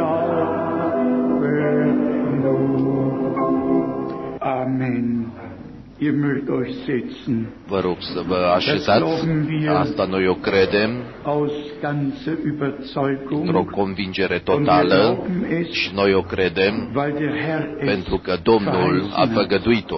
Amen. Ihr mögt euch setzen. Vă rog să vă așezați. Asta noi o credem Aus ganzer Überzeugung. într-o convingere totală și noi o credem Weil der Herr es pentru că Domnul a făgăduit-o.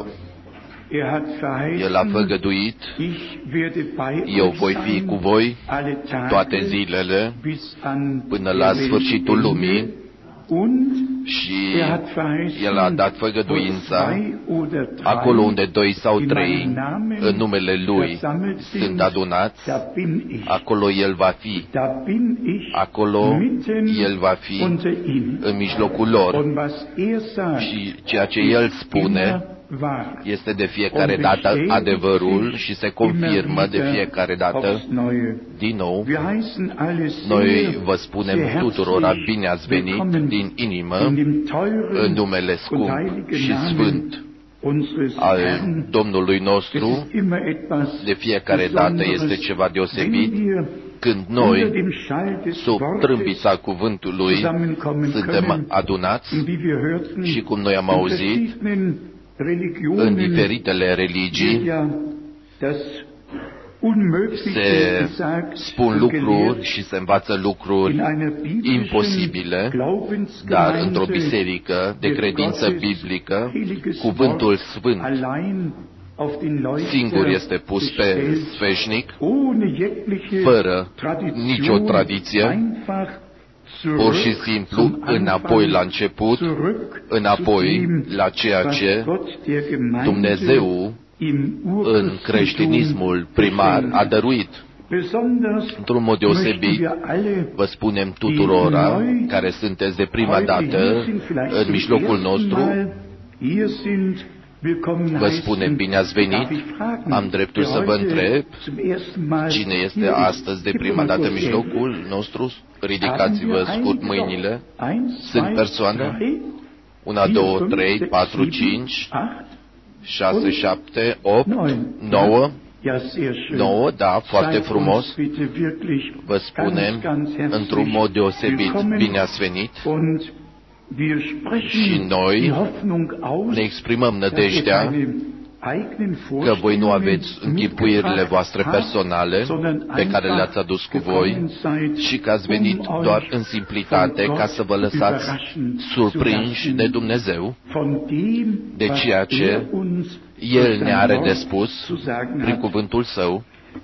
Er hat El a verheißen, făgăduit, ich werde bei eu euch voi fi sein, cu voi alle Tage, toate zilele bis an până la der sfârșitul lumii. Weltende. Und Și er hat verheißen, El a dat wo făgăduința, zwei oder drei acolo unde 2 sau in 3 meinem Namen în numele Lui versammelt sind, sunt adunați, da bin ich. acolo El va fi. Da bin ich Acolo mitten El va fi unter ihnen. în mijlocul lor. Und was er sagt, Și ceea ce El spune immer wahr. este de fiecare dată adevărul și se confirmă de fiecare dată Aufs Neue. din nou. Wir heißen alle Noi vă spunem sehr tuturora herzlich bine ați venit willkommen din inimă in dem teuren în numele und scump heiligen și Namen sfânt unseres al Herrn. Domnului Es nostru. ist immer etwas De fiecare dată Besonderes, este ceva wenn deosebit wir când unter noi, dem Schall des sub Wortes trâmbița cuvântului, zusammenkommen suntem können. adunați Und wie wir hörten, și cum noi am in auzit, verschiedenen în Religionen diferitele wird religii ja das Unmögliche se gesagt spun und lucruri gelehrt. și se învață In lucruri einer biblischen imposibile, dar într-o biserică de credință biblică, cuvântul sfânt allein auf den Leuchter singur este pus pe gestellt, sfeșnic, ohne jegliche fără Tradition, nicio tradiție, einfach pur și zurück simplu zum înapoi la Anfang, început, zurück înapoi zu dem, la ceea was ce Gott der Gemeinde Dumnezeu im în Urchristentum creștinismul primar a geschenkt. dăruit. Besonders Într-un mod deosebit, möchten wir alle, vă spunem tuturora care sunteți de prima dată în mijlocul nostru, vă spunem bine ați venit. Am dreptul să vă întreb cine este astăzi de prima dată în mijlocul nostru? Ridicați-vă scurt mâinile. Sunt persoane? 1, 2, 3, 4, 5, 6, 7, 8, 9. 9, da, foarte frumos. Vă spunem într-un mod deosebit bine ați venit. Și noi ne exprimăm nădejdea că voi nu aveți închipuirile voastre personale pe care le-ați adus cu voi și că ați venit doar în simplitate ca să vă lăsați surprinși de Dumnezeu, de ceea ce El ne are de spus prin cuvântul Său.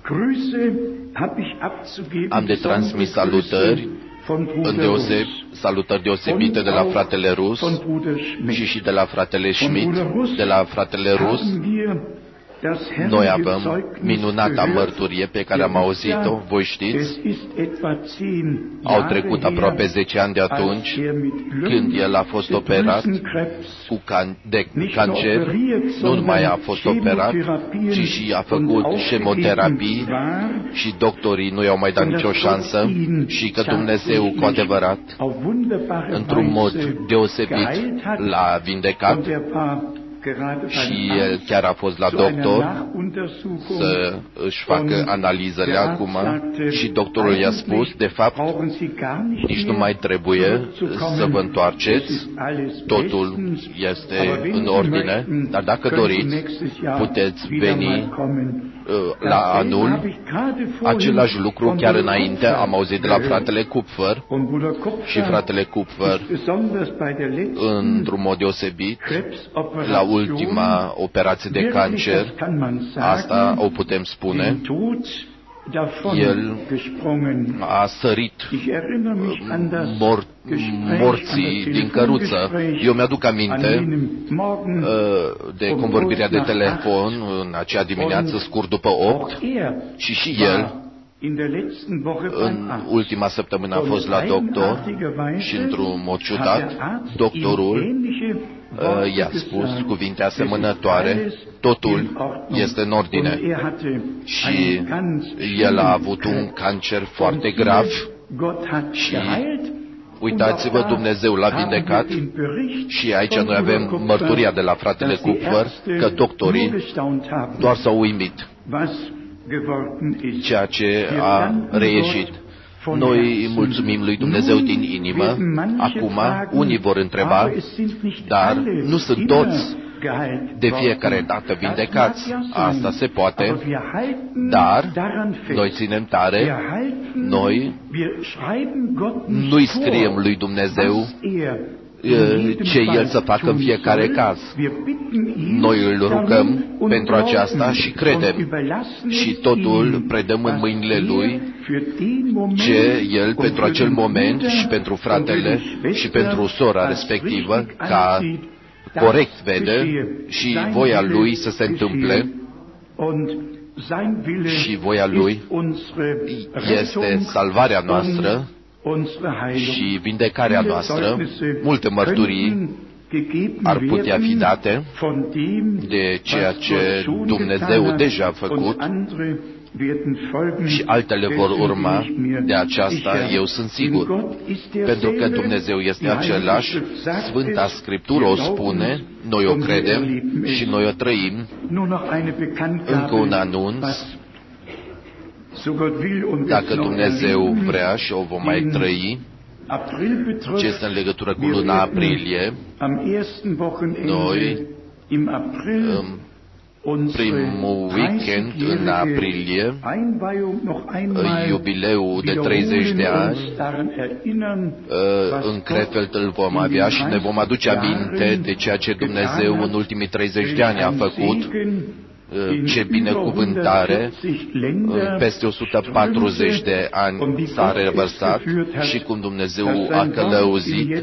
Am de transmis salutări, salutări deosebite de la fratele Rus și de la fratele Schmidt, de la fratele Rus. Noi avem minunata mărturie pe care am auzit-o, voi știți. Au trecut aproape 10 ani de atunci când el a fost operat de cancer. Nu numai a fost operat, ci și a făcut șemoterapii și doctorii nu i-au mai dat nicio șansă și că Dumnezeu cu adevărat, într-un mod deosebit, l-a vindecat. Și el chiar a fost la doctor să își facă analizele acum și doctorul i-a spus, de fapt, nici nu mai trebuie să vă întoarceți, totul este în ordine, dar dacă doriți, puteți veni la anul. Același lucru chiar înainte am auzit de la fratele Kupfer și fratele Kupfer, într-un mod deosebit, la ultima operație de cancer, asta o putem spune, el a sărit morții din căruță. Eu mi-aduc aminte de convorbirea de telefon în acea dimineață, scurt după 8, și el în ultima săptămână a fost la doctor și într-un mod ciudat, doctorul i-a spus cuvinte asemănătoare, totul este în ordine. Și el a avut un cancer foarte grav și uitați-vă, Dumnezeu l-a vindecat și aici noi avem mărturia de la fratele Kupfer că doctorii doar s-au uimit ceea ce a reieșit. Noi mulțumim lui Dumnezeu din inimă. Acum, unii vor întreba, dar nu sunt toți de fiecare dată vindecați. Asta se poate, dar noi ținem tare, noi nu-i scriem lui Dumnezeu ce El să facă în fiecare caz. Noi îl rugăm pentru aceasta și credem și totul predăm în mâinile Lui ce El pentru acel moment și pentru fratele și pentru sora respectivă ca corect vede și voia Lui să se întâmple și voia Lui este salvarea noastră și vindecarea noastră. Multe mărturii ar putea fi date de ceea ce Dumnezeu deja a făcut și altele vor urma. De aceasta eu sunt sigur, pentru că Dumnezeu este același, Sfânta Scriptură o spune, noi o credem și noi o trăim. Încă un anunț, dacă Dumnezeu vrea și o vom mai trăi, ce este în legătură cu luna aprilie, noi, primul weekend în aprilie, jubileul de 30 de ani, în Krefeld îl vom avea și ne vom aduce aminte de ceea ce Dumnezeu în ultimii 30 de ani a făcut, ce binecuvântare, peste 140 de ani s-a revărsat și cum Dumnezeu a călăuzit,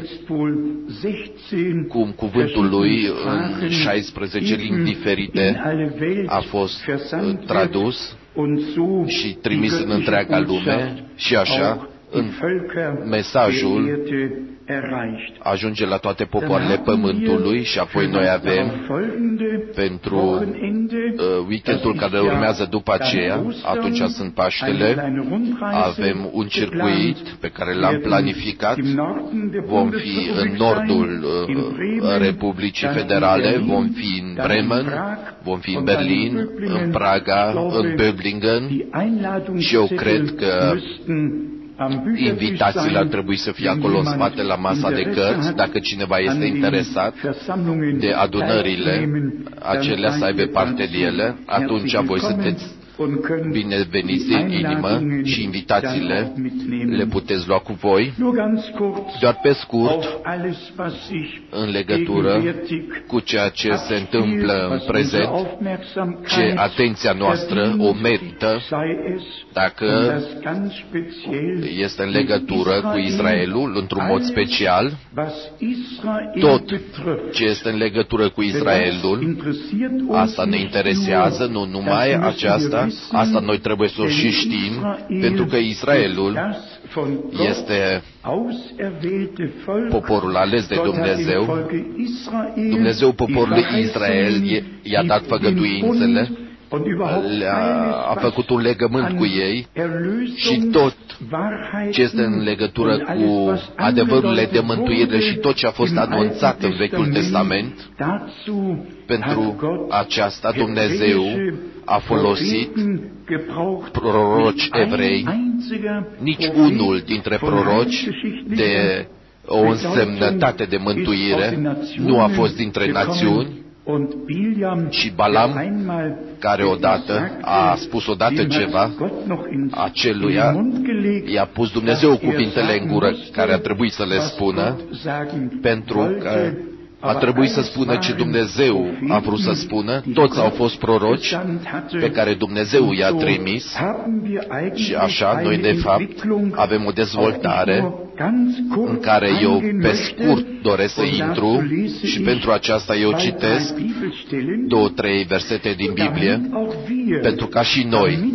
cum cuvântul Lui în 16 limbi diferite a fost tradus și trimis în întreaga lume și așa mesajul ajunge la toate popoarele pământului și apoi noi avem pentru weekendul care urmează după aceea, atunci sunt Paștele, avem un circuit pe care l-am planificat, vom fi în nordul Republicii Federale, vom fi în Bremen, vom fi în Berlin, în Praga, în Böblingen și eu cred că invitațiile ar trebui să fie acolo în spate la masa de cărți, dacă cineva este interesat de adunările acelea să aibă parte de ele, atunci voi sunteți bineveniți din inimă și invitațiile le puteți lua cu voi. Doar pe scurt, în legătură cu ceea ce se întâmplă în prezent, ce atenția noastră o merită, dacă este în legătură cu Israelul, într-un mod special, tot ce este în legătură cu Israelul, asta ne interesează, nu numai aceasta, asta noi trebuie să o și știm, pentru că Israelul este poporul ales de Dumnezeu. Dumnezeu poporului Israel i-a dat făgăduințele, a făcut un legământ cu ei și tot ce este în legătură cu adevărurile de mântuire și tot ce a fost anunțat în Vechiul Testament, pentru aceasta Dumnezeu a folosit proroci evrei. Nici unul dintre proroci de o însemnătate de mântuire nu a fost dintre națiuni. Și Balam, care odată a spus odată ceva, aceluia i-a pus Dumnezeu cuvintele în gură care a trebuit să le spună, pentru că a trebuit să spună ce Dumnezeu a vrut să spună. Toți au fost proroci pe care Dumnezeu i-a trimis și așa noi de fapt avem o dezvoltare în care eu pe scurt doresc să intru și pentru aceasta eu citesc 2-3 versete din Biblie, pentru ca și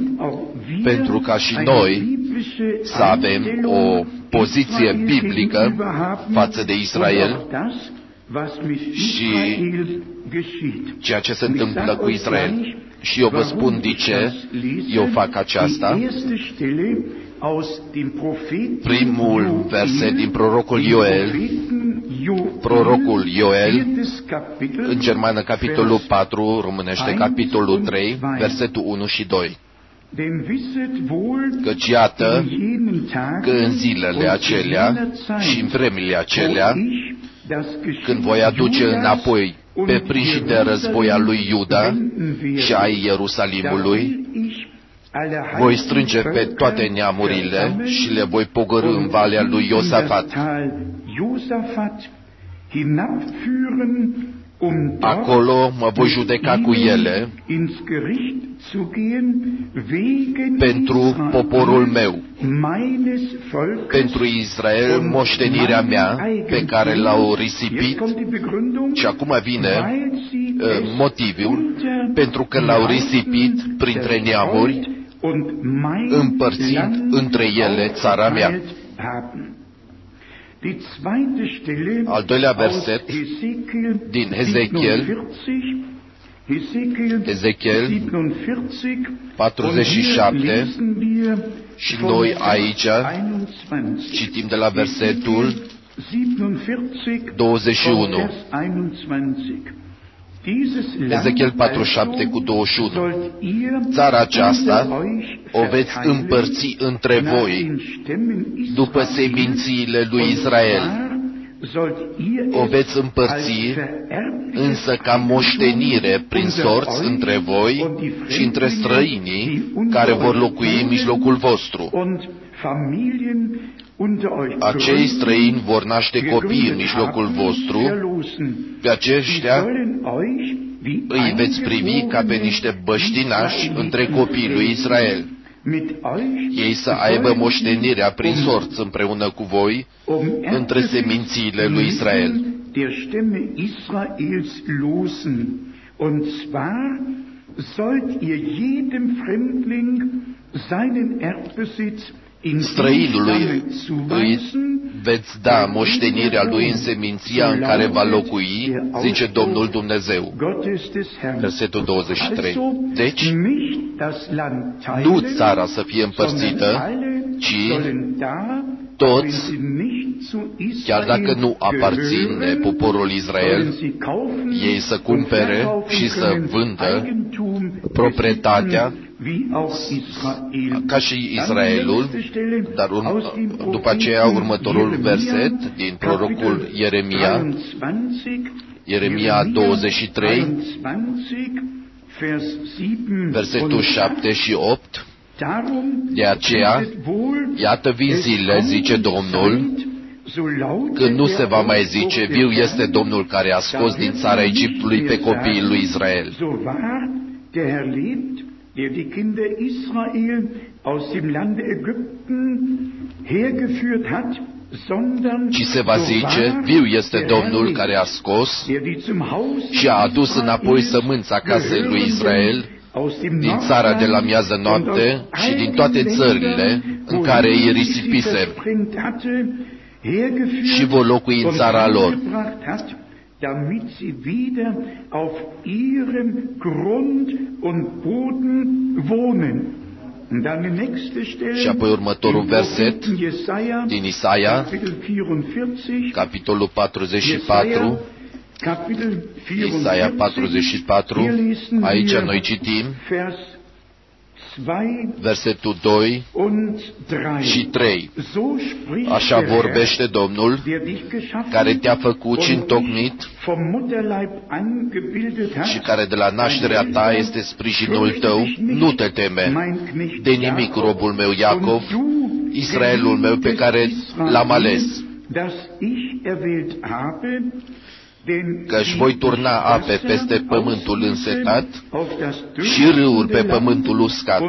noi să avem o poziție biblică față de Israel și ceea ce se întâmplă cu Israel. Și eu vă spun de ce eu fac aceasta. Primul verset din prorocul Ioel, în germană capitolul 4, românește capitolul 3, versetul 1 și 2. Căci iată că în zilele acelea și în vremile acelea, când voi aduce înapoi pe prinși de război al lui Iuda și ai Ierusalimului, voi strânge pe toate neamurile și le voi pogorî în valea lui Iosafat. Acolo mă voi judeca cu ele pentru poporul meu, pentru Israel, moștenirea mea pe care l-au risipit. Și acum vine motivul, pentru că l-au risipit printre neamuri, împărțind între ele țara mea. Al doilea verset din Ezechiel 47, și noi aici citim de la versetul 21. Ezechiel 47 cu 21. Țara aceasta o veți împărți între voi după semințiile lui Israel. O veți împărți însă ca moștenire prin sorți între voi și între străinii care vor locui în mijlocul vostru. Acei străini vor naște copii în mijlocul vostru, pe aceștia îi veți privi ca pe niște băștinași între copiii lui Israel. Ei să aibă moștenirea prin sorți împreună cu voi între semințiile lui Israel. Străinului îi veți da moștenirea lui în seminția în care va locui, zice Domnul Dumnezeu. Versetul 23. Deci, nu țara să fie împărțită, ci toți, chiar dacă nu aparțin de poporul Israel, ei să cumpere și să vândă proprietatea ca și Israelul. Dar după aceea următorul verset din prorocul Ieremia 23, versetul 7 și 8. De aceea, iată vin zile, zice Domnul, când nu se va mai zice, viu este Domnul care a scos din țara Egiptului pe copiii lui Israel. Der die Kinder Israel aus dem Lande Ägypten hergeführt hat, ci se va zice, viu este Domnul care a scos și a adus înapoi sămânța casei lui Israel din țara de la miază noapte și din toate țările în care îi risipise și vor locui în țara lor, damit sie wieder auf ihrem Grund und Boden wohnen. Și apoi următorul verset din Isaia, capitolul 44, Isaia 44, aici noi citim versetul 2 și 3. Așa vorbește Domnul, care te-a făcut și întocmit și care de la nașterea ta este sprijinul tău. Nu te teme de nimic, robul meu Iacov, Israelul meu pe care l-am ales, că-și voi turna ape peste pământul însetat și râuri pe pământul uscat.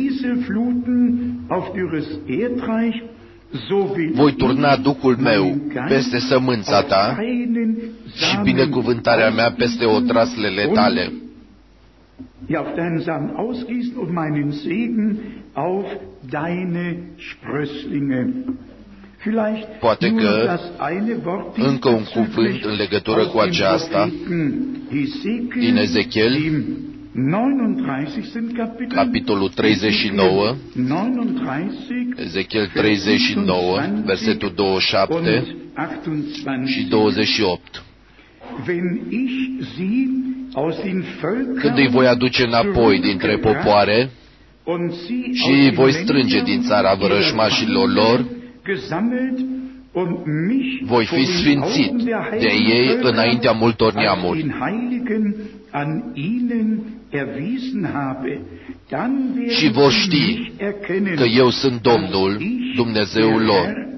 Voi turna Duhul meu peste sămânța ta și binecuvântarea mea peste odraslele tale. Auf deinen Samen ausgießen und meinen Segen auf deine Sprösslinge. Poate că încă un cuvânt în legătură cu aceasta din Ezechiel, capitolul 39, Ezechiel 39, versetul 27 și 28. Când îi voi aduce înapoi dintre popoare și voi strânge din țara vrăjmașilor lor, voi fi sfințit de ei înaintea multor neamuri. Și vor ști că eu sunt Domnul, Dumnezeul lor,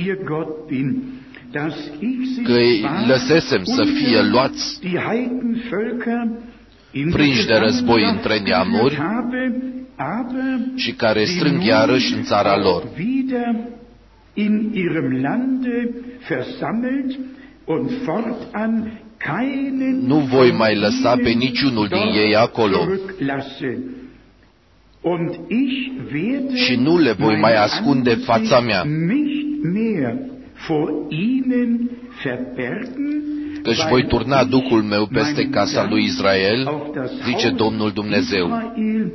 că îi lăsesem să fie luați prinși de război între neamuri și care strâng iarăși în țara lor. Nu voi mai lăsa pe niciunul din ei acolo și nu le voi mai ascunde fața mea, căci voi turna Duhul meu peste casa lui Israel, zice Domnul Dumnezeu.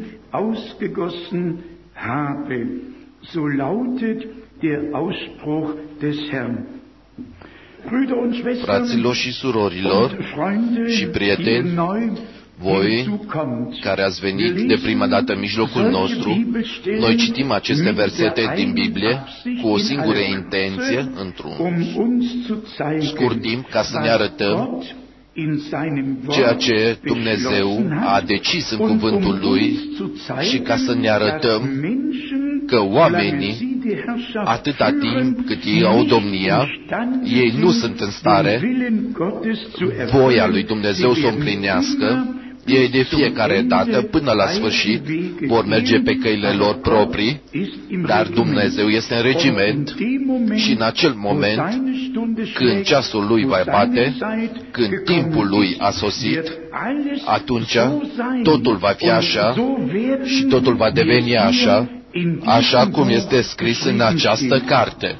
Fraților și surorilor și prieteni, voi care ați venit de prima dată în mijlocul nostru, noi citim aceste versete din Biblie cu o singură intenție, într-un scurt timp, ca să ne arătăm ceea ce Dumnezeu a decis în cuvântul Lui și ca să ne arătăm că oamenii, atâta timp cât ei au domnia, ei nu sunt în stare voia lui Dumnezeu să o împlinească. Ei de fiecare dată, până la sfârșit, vor merge pe căile lor proprii, dar Dumnezeu este în regiment și în acel moment, când ceasul Lui va bate, când timpul Lui a sosit, atunci totul va fi așa și totul va deveni așa, așa cum este scris în această carte.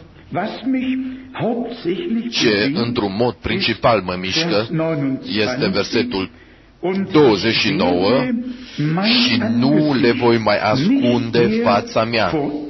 Ce, într-un mod principal, mă mișcă, este versetul 29, și nu le voi mai ascunde fața mea,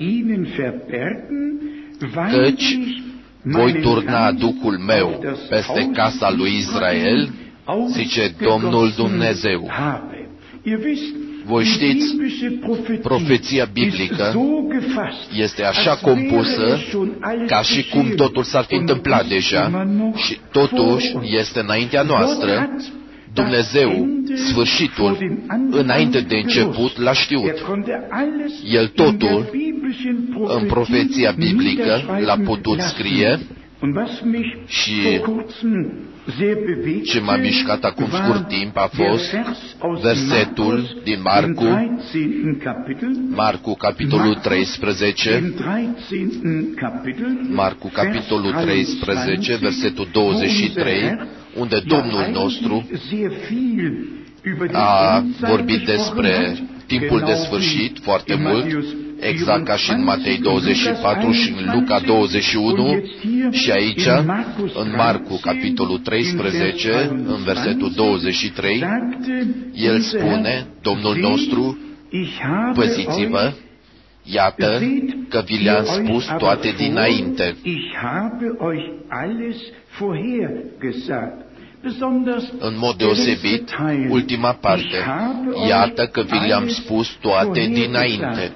căci voi turna Duhul meu peste casa lui Israel, zice Domnul Dumnezeu. Voi știți, profeția biblică este așa compusă ca și cum totul s-ar fi întâmplat deja și totuși este înaintea noastră. Dumnezeu, sfârșitul, înainte de început, l-a știut. El totul, în profeția biblică, l-a putut scrie și ce m-a mișcat acum scurt timp a fost versetul din Marcu, capitolul 13, Marcu, capitolul 13, versetul 23, unde Domnul nostru a vorbit despre timpul de sfârșit foarte mult, exact ca și în Matei 24 și în Luca 21 și aici, în Marcu, capitolul 13, în versetul 23, el spune, Domnul nostru, păziți-vă, iată că vi le-am spus toate dinainte. În mod deosebit, ultima parte, iată că vi le-am spus toate dinainte.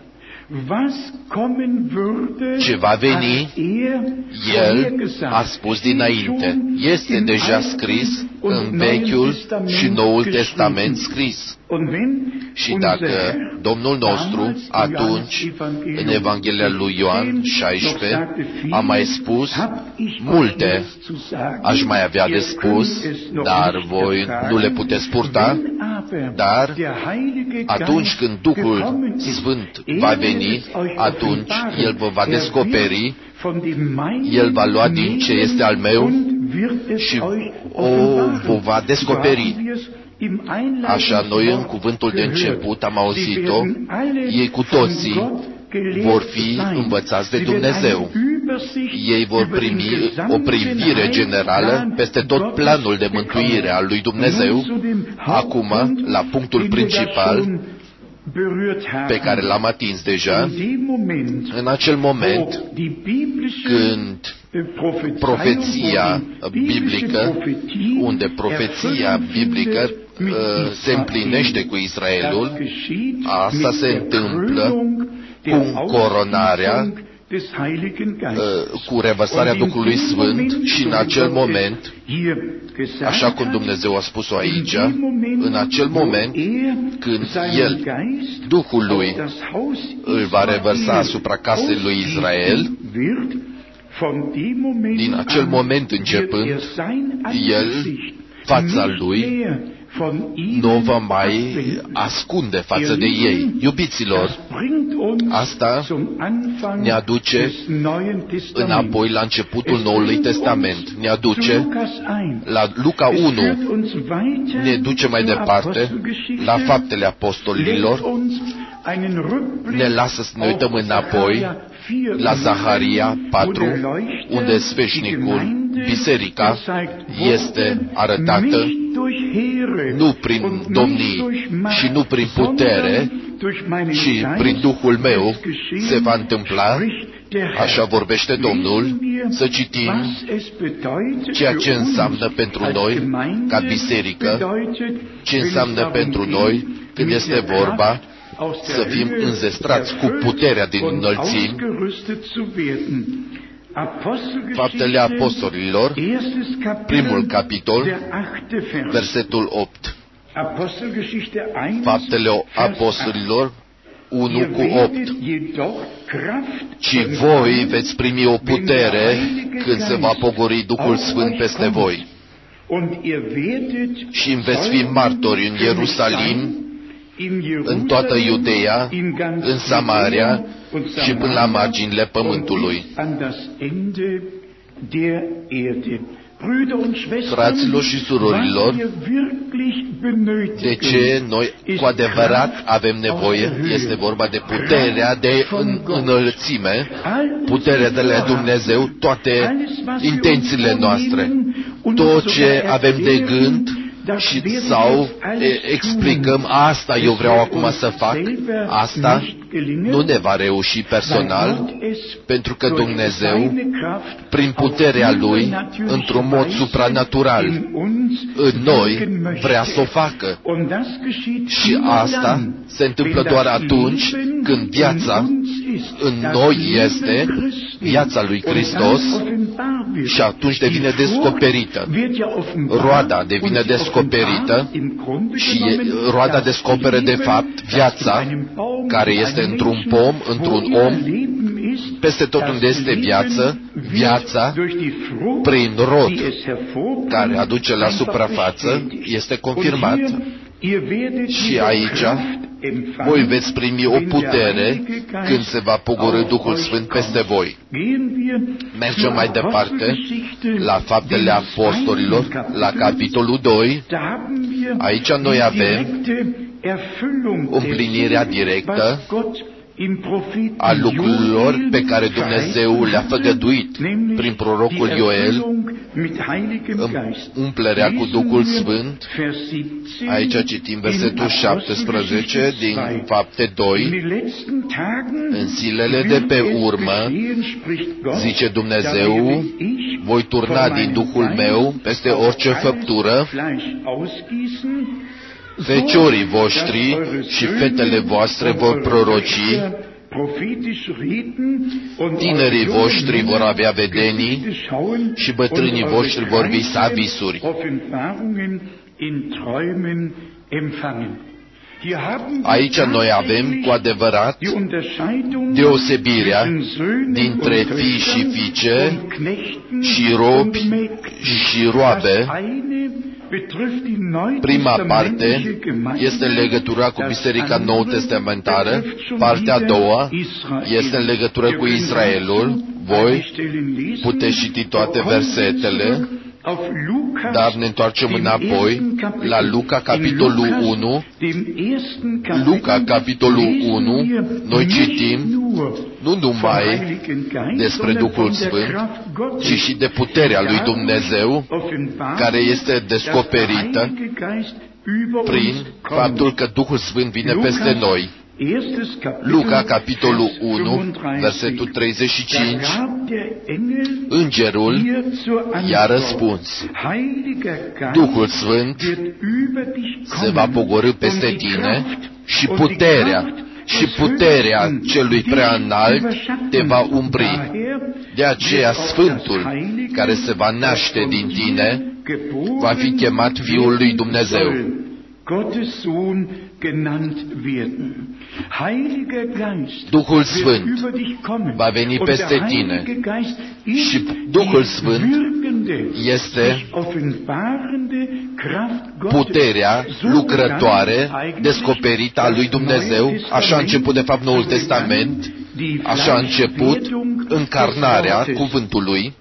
Ce va veni, El a spus dinainte. Este deja scris în Vechiul și Noul Testament scris. Și dacă Domnul nostru, atunci, în Evanghelia lui Ioan 16, a mai spus multe, aș mai avea de spus, dar voi nu le puteți purta, dar atunci când Duhul Sfânt va veni, atunci El vă va descoperi, El va lua din ce este al meu și vă va descoperi. Așa noi în cuvântul de început am auzit-o, ei cu toții vor fi învățați de Dumnezeu. Ei vor primi o privire generală peste tot planul de mântuire al lui Dumnezeu, acum la punctul principal pe care l-am atins deja, în acel moment când profeția biblică, unde profeția biblică se împlinește cu Israelul, asta se întâmplă cu coronarea, cu revărsarea Duhului Sfânt și în acel moment, așa cum Dumnezeu a spus-o aici, în acel moment când El, Duhul Lui, îl va revărsa asupra casei lui Israel, din acel moment începând, El, fața Lui, nu va mai ascunde față de ei. Iubiților, asta ne aduce înapoi la începutul Noului Testament. Ne aduce la Luca 1, ne duce mai departe la Faptele Apostolilor, ne lasă să ne uităm înapoi la Zaharia 4, unde sfeșnicul, biserica, este arătată nu prin domnii și nu prin putere, ci prin Duhul meu se va întâmpla, așa vorbește Domnul, să citim ceea ce înseamnă pentru noi ca biserică, ce înseamnă pentru noi când este vorba să fim înzestrați cu puterea din înălțimi. Faptele Apostolilor, primul capitol, versetul 8. Faptele Apostolilor 1 cu 8. Și voi veți primi o putere când se va pogori Duhul Sfânt peste voi. Și veți fi martori în Ierusalim, în toată Iudeea, în Samaria și până la marginile pământului. Fraților și surorilor, de ce noi cu adevărat avem nevoie? Este vorba de puterea de înălțime, puterea de la Dumnezeu, toate intențiile noastre, tot ce avem de gând, sau explicăm, asta eu vreau acum să fac, asta nu ne va reuși personal, pentru că Dumnezeu, prin puterea Lui, într-un mod supranatural, în noi, vrea să o facă. Și asta se întâmplă doar atunci când viața în noi este viața lui Hristos și atunci devine descoperită. Roada devine descoperită și roada descoperă de fapt viața care este într-un pom, într-un om. Peste tot unde este viață, viața prin rod care aduce la suprafață este confirmat. Și aici voi veți primi o putere când se va pogorî Duhul Sfânt peste voi. Mergem mai departe la Faptele Apostolilor, la capitolul 2. Aici noi avem împlinirea directă a lucrurilor pe care Dumnezeu le-a făgăduit prin prorocul Ioel, umplerea cu Duhul Sfânt. Aici citim versetul 17 din Fapte 2. În zilele de pe urmă, zice Dumnezeu, voi turna din Duhul meu peste orice făptură, feciorii voștri și fetele voastre vor proroci, tinerii voștri vor avea vedenii și bătrânii voștri vor visa visuri. Aici noi avem cu adevărat deosebirea dintre fii și fiice și robi și roabe. Prima parte este în legătură cu Biserica Nou-Testamentară, partea a doua este în legătură cu Israelul. Voi puteți citi toate versetele, dar ne întoarcem înapoi la Luca, capitolul 1. Luca, capitolul 1, noi citim nu numai despre Duhul Sfânt, ci și de puterea lui Dumnezeu, care este descoperită prin faptul că Duhul Sfânt vine peste noi. Luca, capitolul 1, versetul 35, îngerul i-a răspuns: Duhul Sfânt se va pogorî peste tine și puterea celui prea înalt te va umbri. De aceea Sfântul care se va naște din tine va fi chemat Fiul lui Dumnezeu. Duhul Sfânt va veni peste tine și Duhul Sfânt este puterea lucrătoare descoperită a lui Dumnezeu. Așa a început de fapt Noul Testament, așa a început încarnarea cuvântului,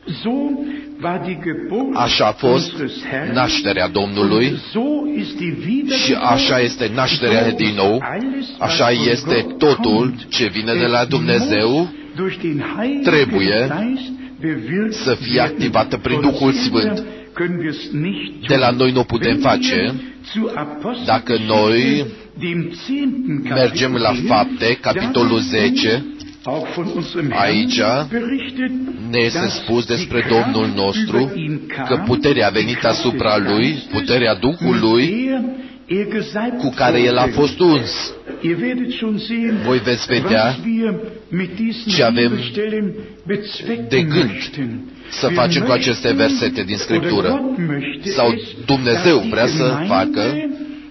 așa a fost nașterea Domnului și așa este nașterea din nou, așa este totul ce vine de la Dumnezeu, trebuie să fie activată prin Duhul Sfânt. De la noi nu putem face. Dacă noi mergem la Fapte, capitolul 10, aici ne este spus despre Domnul nostru că puterea a venit asupra Lui, puterea Duhului cu care El a fost uns. Voi veți vedea ce avem de gând să facem cu aceste versete din Scriptură. Sau Dumnezeu vrea să facă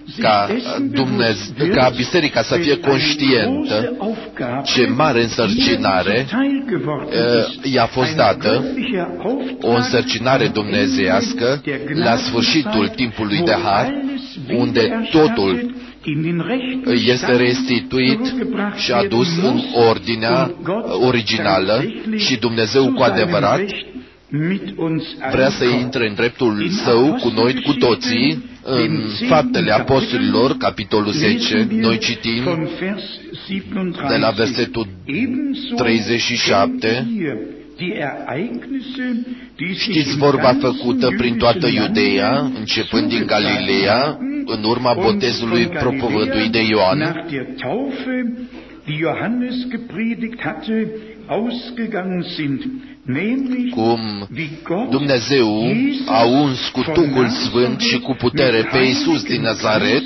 ca biserica să fie conștientă ce mare însărcinare i-a fost dată, o însărcinare dumnezeiască la sfârșitul timpului de har, unde totul este restituit și adus în ordinea originală și Dumnezeu cu adevărat vrea să intre în dreptul Său cu noi, cu toții. În Faptele Apostolilor, capitolul 10, noi citim de la versetul 37, știți vorba făcută prin toată Iudeea, începând din Galileea, în urma botezului propovăduit de Ioan, cum Dumnezeu a uns cu Duhul Sfânt și cu putere pe Iisus din Nazaret,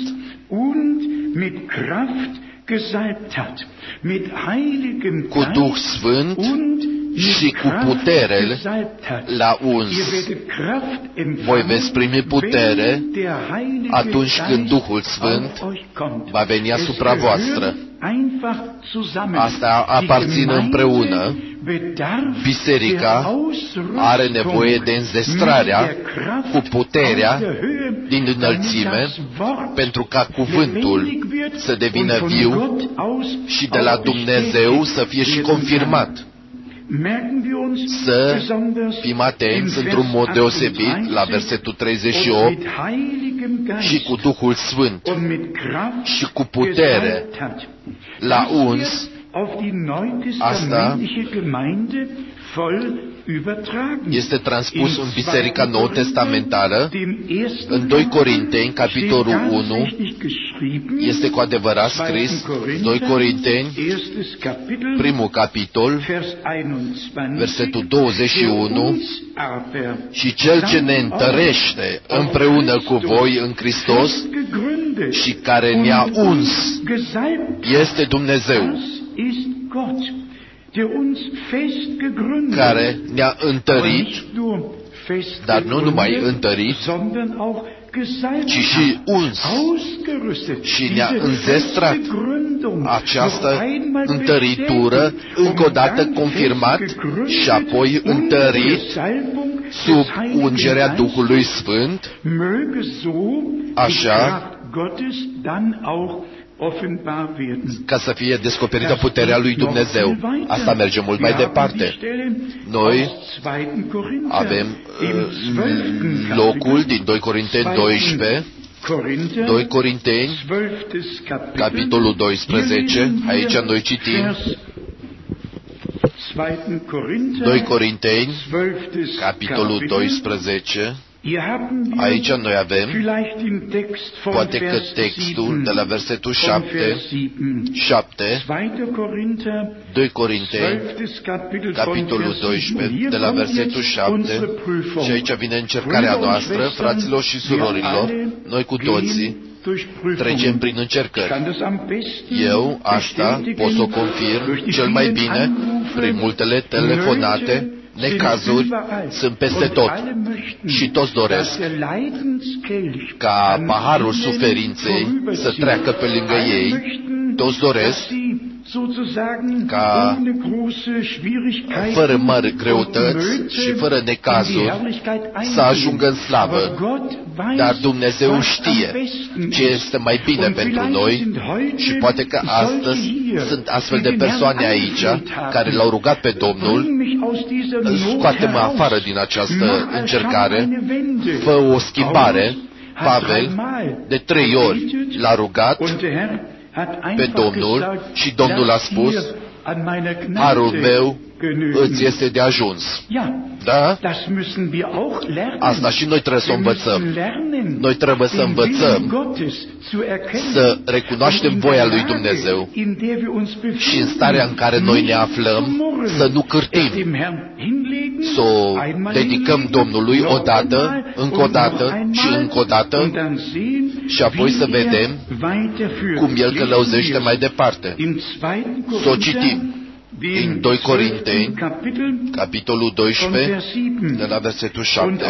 cu Duh Sfânt și cu putere l-a uns. Voi veți primi putere atunci când Duhul Sfânt va veni asupra voastră. Asta aparține împreună. Biserica are nevoie de înzestrarea cu puterea din înălțime pentru ca cuvântul să devină viu și de la Dumnezeu să fie și confirmat. Să fim atenți într-un mod deosebit la versetul 38, și cu Duhul Sfânt și cu putere l-a uns. Asta este transpus în Biserica Nou-Testamentală. În 2 Corinteni, capitolul 1, este cu adevărat scris, 2 Corinteni, primul capitol, versetul 21, și Cel ce ne întărește împreună cu voi în Hristos și care ne-a uns este Dumnezeu, care ne-a întărit, dar nu numai întărit, ci și uns și ne-a înzestrat. Această întăritură încă o dată confirmat și apoi întărit sub ungerea Duhului Sfânt, așa ca să fie descoperită puterea lui Dumnezeu. Asta merge mult mai departe. Noi avem locul din 2 Corinteni 12, 2 Corinteni, capitolul 12, aici noi citim 2 Corinteni, capitolul 12, Aici noi avem, poate că textul de la versetul 7, 2 Corinteni, capitolul 12, de la versetul 7, și aici vine încercarea noastră, fraților și surorilor, noi cu toții trecem prin încercări. Eu asta pot să o confirm cel mai bine prin multele telefonate, necazuri sunt peste tot și toți doresc ca paharul suferinței să treacă pe lângă ei, toți doresc ca fără mari greutăți și fără necazuri să ajungă în slavă. Dar Dumnezeu știe ce este mai bine pentru noi și poate că astăzi sunt astfel de persoane aici care l-au rugat pe Domnul: scoate-mă afară din această încercare, fă o schimbare. Pavel de 3 ori l-a rugat pe Domnul și Domnul a spus: harul meu îți este de ajuns. Da? Asta și noi trebuie să o învățăm. Noi trebuie să învățăm să recunoaștem voia lui Dumnezeu și în starea în care noi ne aflăm să nu cârtim, să o dedicăm Domnului odată, încă o dată și încă o dată și apoi să vedem cum El călăuzește mai departe. Să o citim în 2 Corinteni, capitolul 12, de la versetul 7.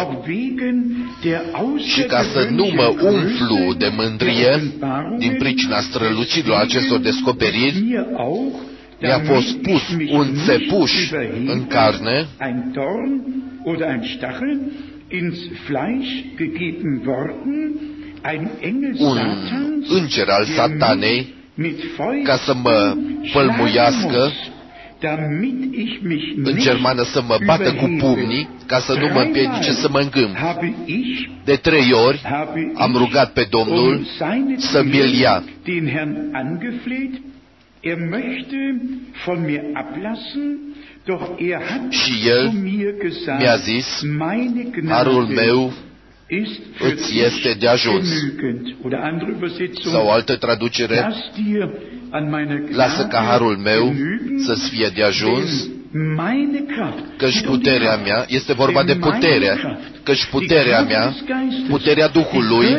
Și ca să nu mă umflu de mândrie din pricina strălucirilor acestor descoperiri, mi-a fost pus un țepuș în carne, un înger al Satanei, ca să mă pălmuiască, în germană să mă bată cu pumnii, ca să nu mă împiedice să mă îngâmp. De 3 ori am rugat pe Domnul să mi-l ia. Și El mi-a zis: harul meu îți este de ajuns. Sau o altă traducere: lasă ca harul meu să-ți fie de ajuns, căci puterea mea, este vorba de putere, căci puterea mea, puterea Duhului,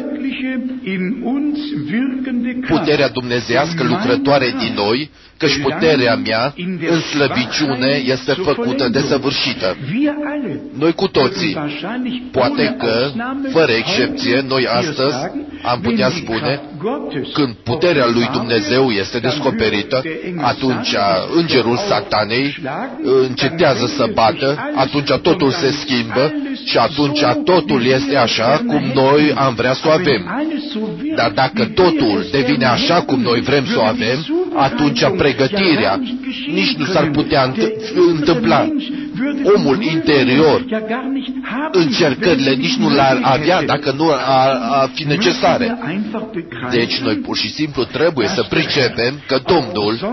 puterea dumnezeiască lucrătoare din noi, căci puterea mea în slăbiciune este făcută desăvârșită. Noi cu toții, poate că, fără excepție, noi astăzi am putea spune, când puterea lui Dumnezeu este descoperită, atunci îngerul Satanei încetează să bată, atunci totul se schimbă și atunci totul este așa cum noi am vrea să o avem. Dar dacă totul devine așa cum noi vrem să o avem, atunci pregătirea nici nu s-ar putea întâmpla. Omul interior, încercările nici nu le-ar avea dacă nu ar fi necesare. Deci noi pur și simplu trebuie să pricepem că Domnul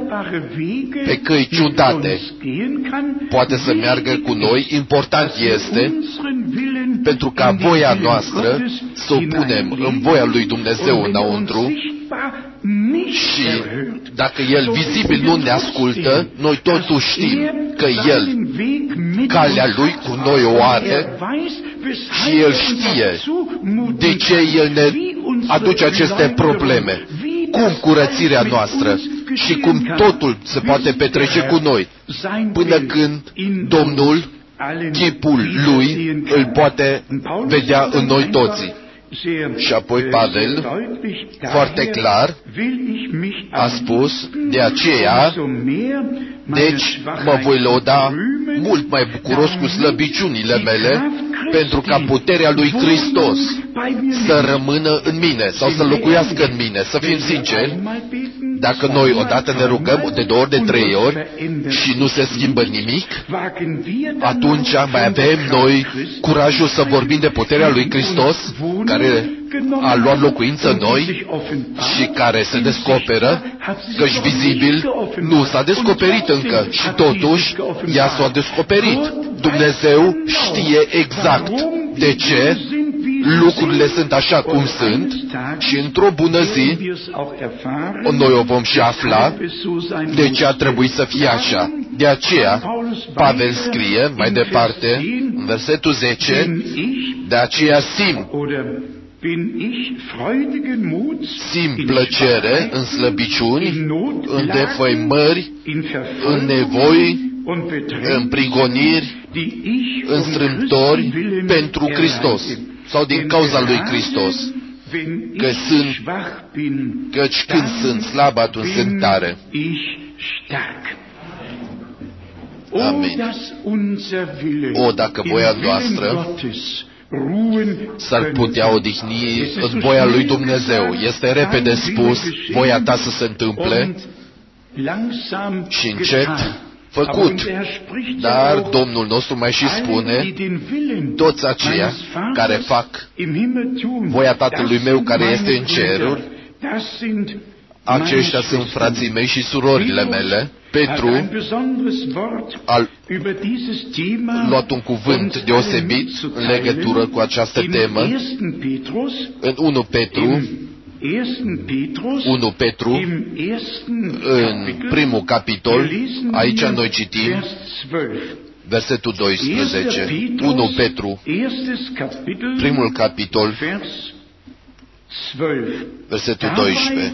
pe căi ciudate poate să meargă cu noi. Important este pentru ca voia noastră să o punem în voia lui Dumnezeu înăuntru. Și dacă El vizibil nu ne ascultă, noi totuși știm că El, calea Lui cu noi o are și El știe de ce El ne aduce aceste probleme, cum curățirea noastră și cum totul se poate petrece cu noi, până când Domnul, chipul Lui, îl poate vedea în noi toții. Și apoi Pavel, foarte clar, a spus: de aceea, deci mă voi lăuda mult mai bucuros cu slăbiciunile mele, pentru ca puterea lui Hristos să rămână în mine sau să locuiască în mine. Să fim sinceri, dacă noi odată ne rugăm de 2 ori, de 3 ori și nu se schimbă nimic, atunci mai avem noi curajul să vorbim de puterea lui Hristos, care a luat locuință în noi și care se descoperă, căci vizibil nu s-a descoperit încă și totuși ea s-a descoperit. Dumnezeu știe exact de ce lucrurile sunt așa cum sunt și într-o bună zi noi o vom și afla de ce a trebuit să fie așa. De aceea, Pavel scrie mai departe, în versetul 10, de aceea simt plăcere în slăbiciuni, în defăimări, în nevoi, în prigoniri, în strâmtori pentru Hristos sau din cauza lui Hristos. Căci când sunt slab, atunci sunt tare. Amin. O, dacă voia noastră s-ar putea odihni în voia lui Dumnezeu. Este repede spus, voia ta să se întâmple și încet făcut. Dar Domnul nostru mai și spune, toți aceia care fac voia Tatălui meu care este în ceruri, aceștia sunt frații mei și surorile mele. Petru a luat un cuvânt deosebit în legătură cu această temă. În 1 Petru, în primul capitol, aici noi citim versetul 12. 1 Petru, primul capitol, versetul 12.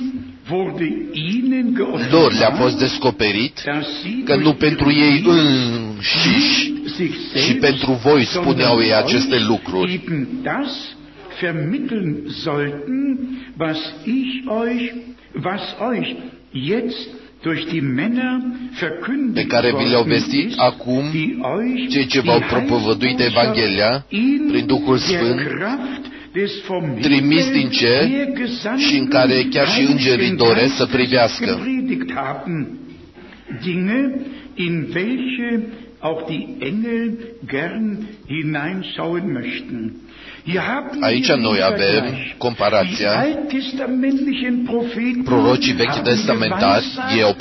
Lor le-a fost descoperit că nu pentru ei înșiși și pentru voi spuneau ei aceste lucruri, pe care vi le-au vestit acum cei ce v-au propovăduit Evanghelia prin Duhul Sfânt, trimis din cer și în care chiar și îngerii doresc să privească. Aici noi avem comparația. Prorocii vechi testamentari, ei au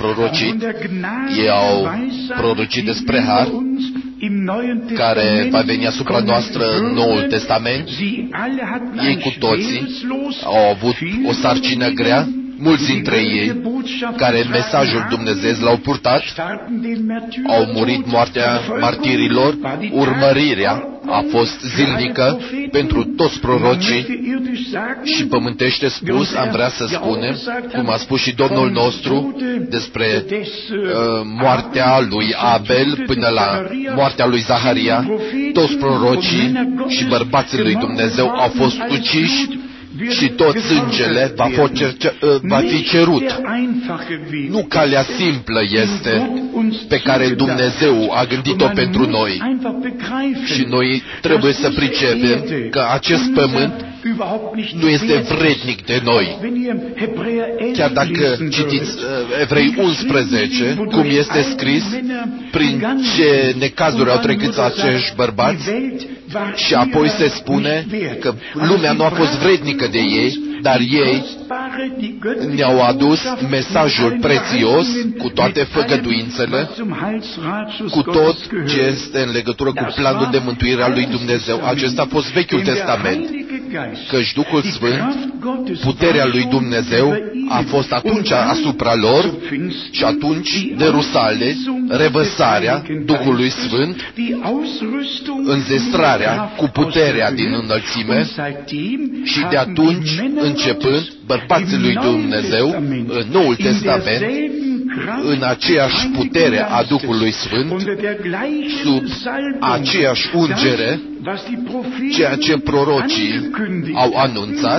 prorocit despre har, care va veni asupra noastră în Noul Testament. Ei cu toții au avut o sarcină grea, mulți dintre ei care mesajul Dumnezeu l-au purtat, au murit moartea martirilor, urmărirea a fost zilnică pentru toți prorocii și pământește spus, am vrea să spunem, cum a spus și Domnul nostru despre moartea lui Abel până la moartea lui Zaharia, toți prorocii și bărbații lui Dumnezeu au fost uciși și tot sângele va fi cerut. Nu calea simplă este pe care Dumnezeu a gândit-o pentru noi. Și noi trebuie să pricepem că acest pământ nu este vrednic de noi. Chiar dacă citiți Evrei 11, cum este scris, prin ce necazuri au trecut acești bărbați, și apoi se spune că lumea nu a fost vrednică de ei, dar ei ne-au adus mesajul prețios cu toate făgăduințele, cu tot ce este în legătură cu planul de mântuire al lui Dumnezeu. Acesta a fost Vechiul Testament, căci Duhul Sfânt, puterea lui Dumnezeu, a fost atunci asupra lor și atunci de Rusale, revărsarea Duhului Sfânt, înzestrarea cu puterea din înălțime și de atunci începând bărbații lui Dumnezeu în Noul Testament în aceeași putere a Duhului Sfânt, sub aceeași ungere, ceea ce prorocii au anunțat,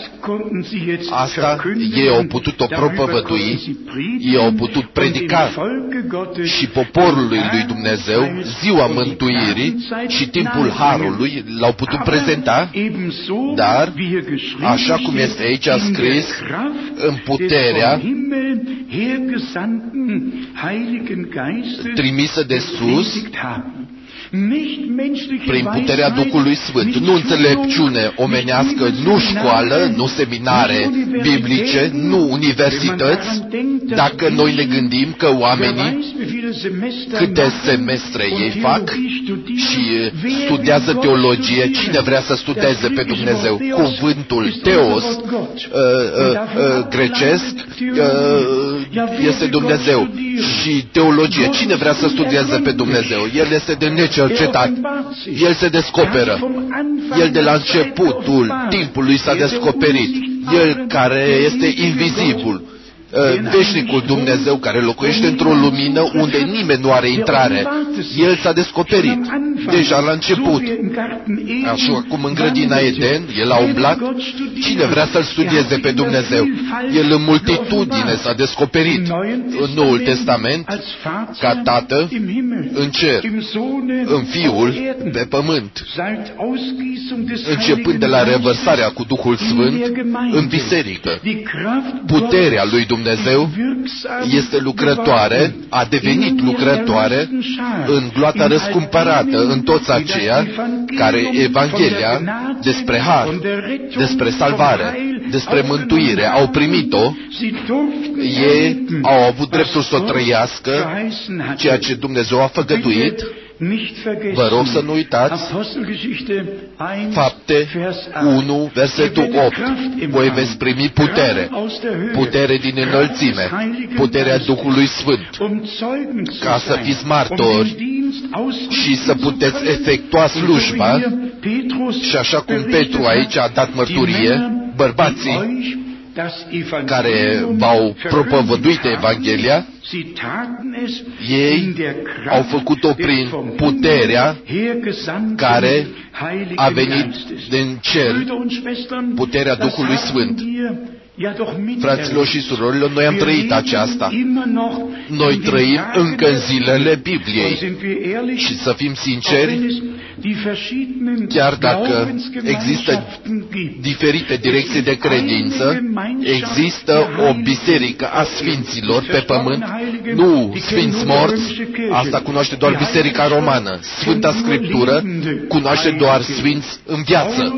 asta ei au putut-o propovădui, ei au putut predica și poporului lui Dumnezeu ziua mântuirii și timpul harului l-au putut prezenta, dar, așa cum este aici scris, în puterea trimisă de sus, prin puterea Duhului Sfânt, nu înțelepciune omenească, nu școală, nu seminare biblice, nu universități. Dacă noi ne gândim că oamenii câte semestre ei fac și studiază teologie, cine vrea să studieze pe Dumnezeu? Cuvântul teos, grecesc, este Dumnezeu. Și teologie, cine vrea să studieze pe Dumnezeu? El este de necercetat. El se descoperă. El de la începutul timpului s-a descoperit. El care este invizibil. Veșnicul Dumnezeu care locuiește într-o lumină unde nimeni nu are intrare. El s-a descoperit deja la început. Așa cum în grădina Eden, el a umblat. Cine vrea să-L studieze pe Dumnezeu? El în multitudine s-a descoperit în Noul Testament ca Tată în cer, în Fiul pe pământ, începând de la revărsarea cu Duhul Sfânt în biserică. Puterea lui Dumnezeu este lucrătoare, a devenit lucrătoare în gloata răscumpărată, în toți aceia care Evanghelia despre har, despre salvare, despre mântuire au primit-o. Ei au avut dreptul să o trăiască, ceea ce Dumnezeu a făgăduit. Vă rog să nu uitați Fapte 1, versetul 8. Voi veți primi putere, putere din înălțime, puterea Duhului Sfânt, ca să fiți martori și să puteți efectua slujba. Și așa cum Petru aici a dat mărturie, bărbații care v-au propovăduit Evanghelia, ei au făcut-o prin puterea care a venit din cer, puterea Duhului Sfânt. Fraților și surorilor, noi am trăit aceasta. Noi trăim încă în zilele Bibliei. Și să fim sinceri, chiar dacă există diferite direcții de credință, există o biserică a sfinților pe pământ, nu sfinți morți, asta cunoaște doar Biserica Romană. Sfânta Scriptură cunoaște doar sfinți în viață.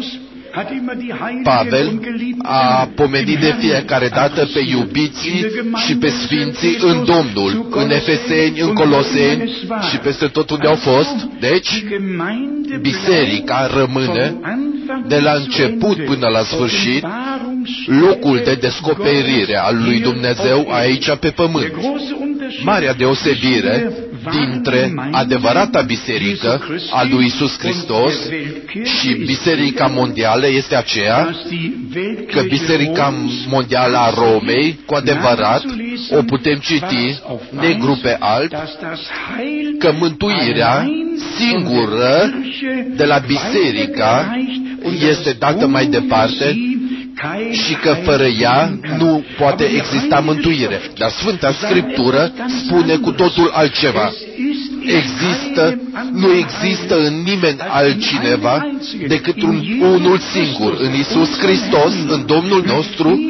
Pavel a pomenit de fiecare dată pe iubiții și pe sfinții în Domnul, în Efeseni, în Coloseni și peste tot unde au fost. Deci, biserica rămâne de la început până la sfârșit locul de descoperire al lui Dumnezeu aici pe pământ. Marea deosebire dintre adevărata biserică a lui Iisus Hristos și biserica mondială este aceea că biserica mondială a Romei, cu adevărat, o putem citi negru pe alb, că mântuirea singură de la biserica este dată mai departe și că fără ea nu poate exista mântuire. Dar Sfânta Scriptură spune cu totul altceva. Nu există în nimeni altcineva decât unul singur, în Iisus Hristos, în Domnul nostru.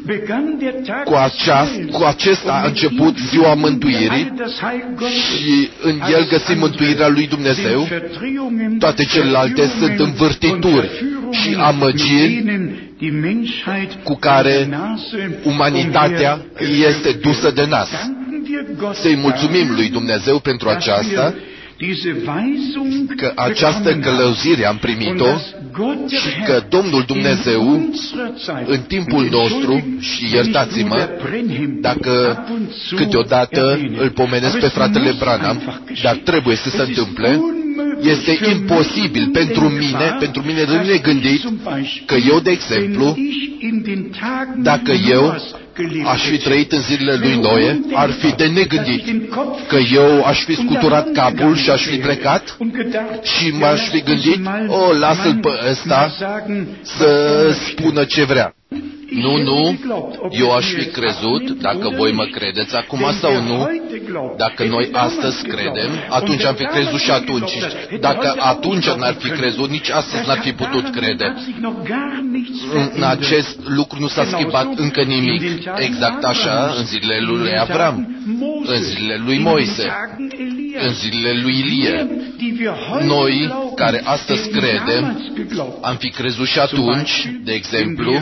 Cu acesta a început ziua mântuirii și în el găsim mântuirea lui Dumnezeu. Toate celelalte sunt învârtituri și amăgiri cu care umanitatea este dusă de nas. Să-i mulțumim lui Dumnezeu pentru aceasta, că această călăuzire am primit-o și că Domnul Dumnezeu în timpul nostru, și iertați-mă dacă câteodată îl pomenesc pe fratele Branham, dar trebuie să se întâmple, este imposibil pentru mine de negândit că eu, de exemplu, dacă eu aș fi trăit în zilele lui Noe, ar fi de negândit că eu aș fi scuturat capul și aș fi plecat și m-aș fi gândit, lasă-l pe ăsta să spună ce vrea. Nu, eu aș fi crezut, dacă voi mă credeți acum sau nu, Dacă noi astăzi credem, atunci am fi crezut și atunci. Dacă atunci n-ar fi crezut, nici astăzi n-ar fi putut crede. În acest lucru nu s-a schimbat încă nimic. Exact așa în zilele lui Avram, în zilele lui Moise, în zilele lui Ilie. Noi, care astăzi credem, am fi crezut și atunci, de exemplu,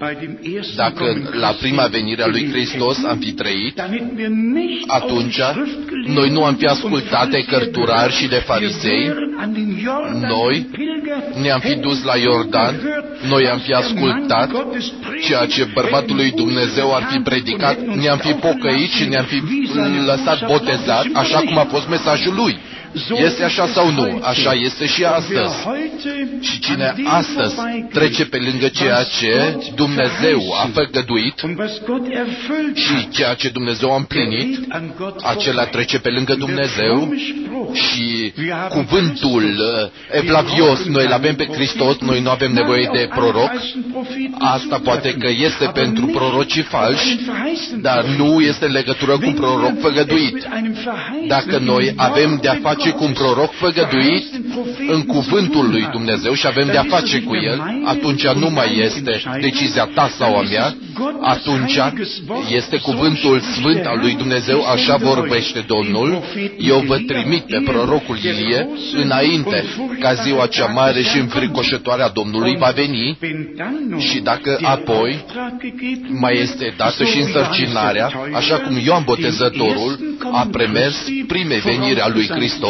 dacă la prima venire a lui Hristos am fi trăit, atunci noi nu am fi ascultat de cărturari și de farisei, noi ne-am fi dus la Iordan, noi am fi ascultat ceea ce bărbatul lui Dumnezeu ar fi predicat, ne-am fi pocăit și ne-am fi lăsat botezat, așa cum a fost mesajul lui. Este așa sau nu? Așa este și astăzi. Și cine astăzi trece pe lângă ceea ce Dumnezeu a făgăduit și ceea ce Dumnezeu a împlinit, acela trece pe lângă Dumnezeu și cuvântul evlavios, noi îl avem pe Hristos, noi nu avem nevoie de proroc. Asta poate că este pentru prorocii falși, dar nu este în legătură cu un proroc făgăduit. Dacă noi avem de-a face cu un proroc făgăduit în cuvântul lui Dumnezeu și avem de-a face cu el, atunci nu mai este decizia ta sau a mea, atunci este cuvântul sfânt al lui Dumnezeu, așa vorbește Domnul, eu vă trimit pe prorocul Ilie înainte ca ziua cea mare și înfricoșătoare a Domnului va veni, și dacă apoi mai este dată și însărcinarea, așa cum Ioan Botezătorul a premers prime venire a lui Hristos,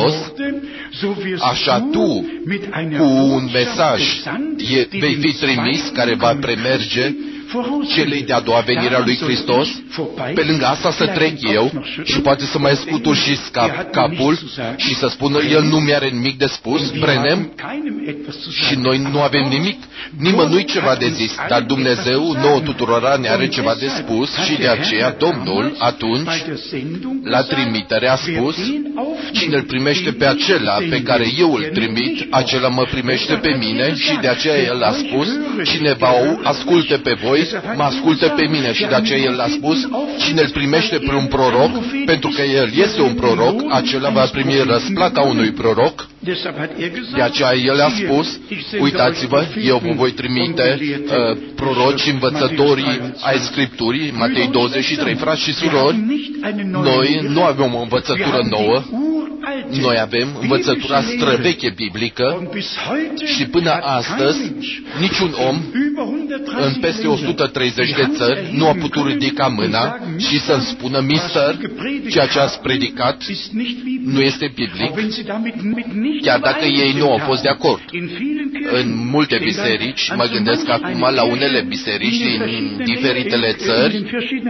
așa tu, cu un mesaj, vei fi trimis care va premerge celei de-a doua venire a lui Hristos. Pe lângă asta să trec eu și poate să mai scutur și capul și să spună, el nu mi-are nimic de spus, Brenem, și noi nu avem nimic, nimănui ceva de zis, dar Dumnezeu nouă tuturora ne are ceva de spus și de aceea Domnul atunci la trimitere a spus, cine îl primește pe acela pe care eu îl trimit, acela mă primește pe mine, și de aceea el a spus, cine vă asculte pe voi, mă ascultă pe mine, și de aceea el a spus, cine îl primește pe un proroc, pentru că el este un proroc, acela va primi răsplata unui proroc. De aceea el a spus, uitați-vă, eu vă voi trimite proroci, învățătorii ai Scripturii, Matei 23, frați și surori. Noi nu avem o învățătură nouă, noi avem învățătura străveche biblică și până astăzi niciun om în peste 130 de țări nu a putut ridica mâna și să-mi spună, mister, ceea ce ați predicat nu este biblic, chiar dacă ei nu au fost de acord. În multe biserici, mă gândesc acum la unele biserici din diferitele țări,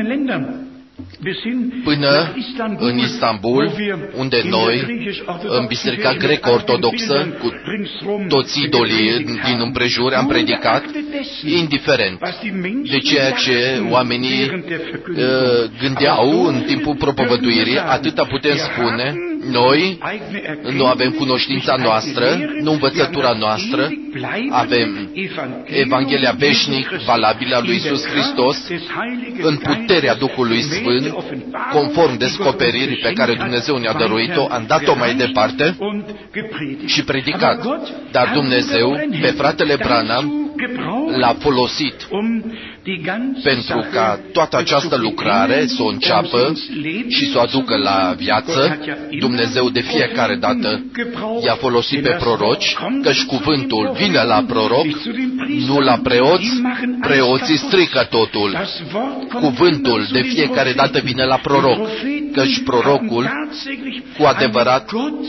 până în Istanbul, unde noi, în Biserica Greco-Ortodoxă, cu toți idolii din împrejur, am predicat, indiferent de ceea ce oamenii gândeau în timpul propovăduirii, atâta putem spune, noi nu avem cunoștința noastră, nu învățătura noastră, avem Evanghelia veșnic, valabilă a lui Iisus Hristos, în puterea Duhului Sfânt, conform descoperirii pe care Dumnezeu ne-a dăruit-o, am dat-o mai departe și predicat. Dar Dumnezeu, pe fratele Branham, l-a folosit pentru ca toată această lucrare să o înceapă și să o aducă la viață. Dumnezeu de fiecare dată i-a folosit pe proroci, căci cuvântul vine la proroc, nu la preoți, preoții strică totul. Cuvântul de fiecare dată vine la proroc, căci prorocul cu adevărat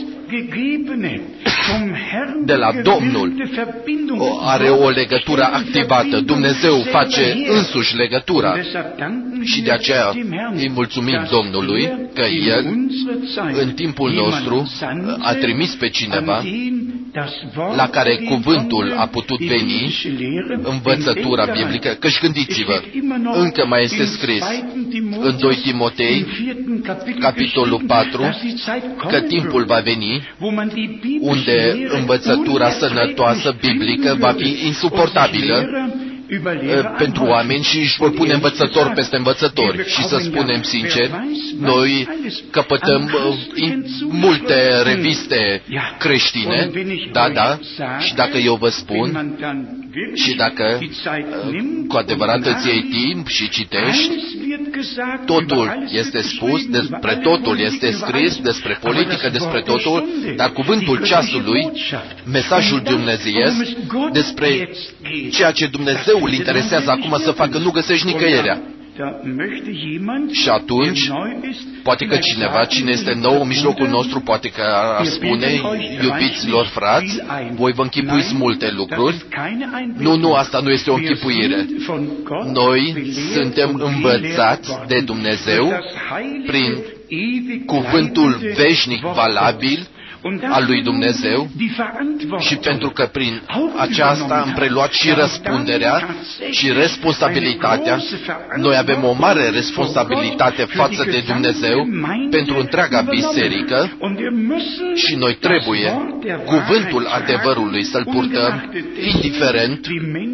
de la Domnul are o legătură activată. Dumnezeu face însuși legătura și de aceea îi mulțumim Domnului că El, în timpul nostru, a trimis pe cineva la care cuvântul a putut veni, învățătura biblică, căci gândiți-vă, încă mai este scris în 2 Timotei, capitolul 4, că timpul va veni unde învățătura sănătoasă biblică va fi insuportabilă pentru oameni și își vor pune învățători peste învățători. Și să spunem sincer, noi căpătăm multe reviste creștine, da, și dacă eu vă spun, și dacă cu adevărat îți iei timp și citești, totul este spus, despre totul este scris, despre politică, despre totul, dar cuvântul ceasului, mesajul dumnezeiesc, despre ceea ce Dumnezeu îl interesează acum să facă, nu găsești nicăierea. Și atunci, poate că cineva, cine este nou în mijlocul nostru, poate că ar spune, iubiților frați, voi vă închipuiți multe lucruri. Nu, asta nu este o închipuire. Noi suntem învățați de Dumnezeu prin cuvântul veșnic valabil al lui Dumnezeu și pentru că prin aceasta am preluat și răspunderea și responsabilitatea. Noi avem o mare responsabilitate față de Dumnezeu pentru întreaga biserică și noi trebuie cuvântul adevărului să-l purtăm indiferent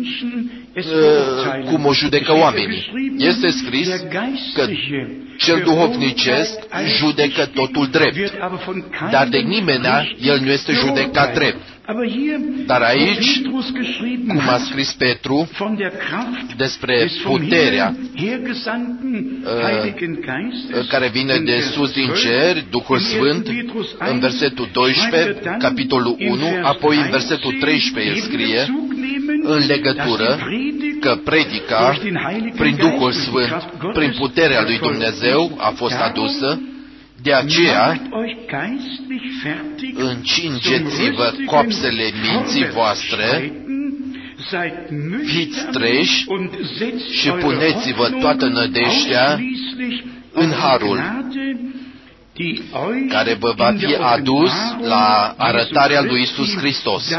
cum o judecă oamenii. Este scris că cel duhovnicesc judecă totul drept, dar de nimeni el nu este judecat drept. Dar aici, cum a scris Petru despre puterea care vine de sus din cer, Duhul Sfânt, în versetul 12, capitolul 1, apoi în versetul 13 el scrie în legătură că predica prin Duhul Sfânt, prin puterea lui Dumnezeu a fost adusă. De aceea, încingeți-vă coapsele minții voastre, fiți treji și puneți-vă toată nădejdea în harul care vă va fi adus la arătarea lui Iisus Hristos.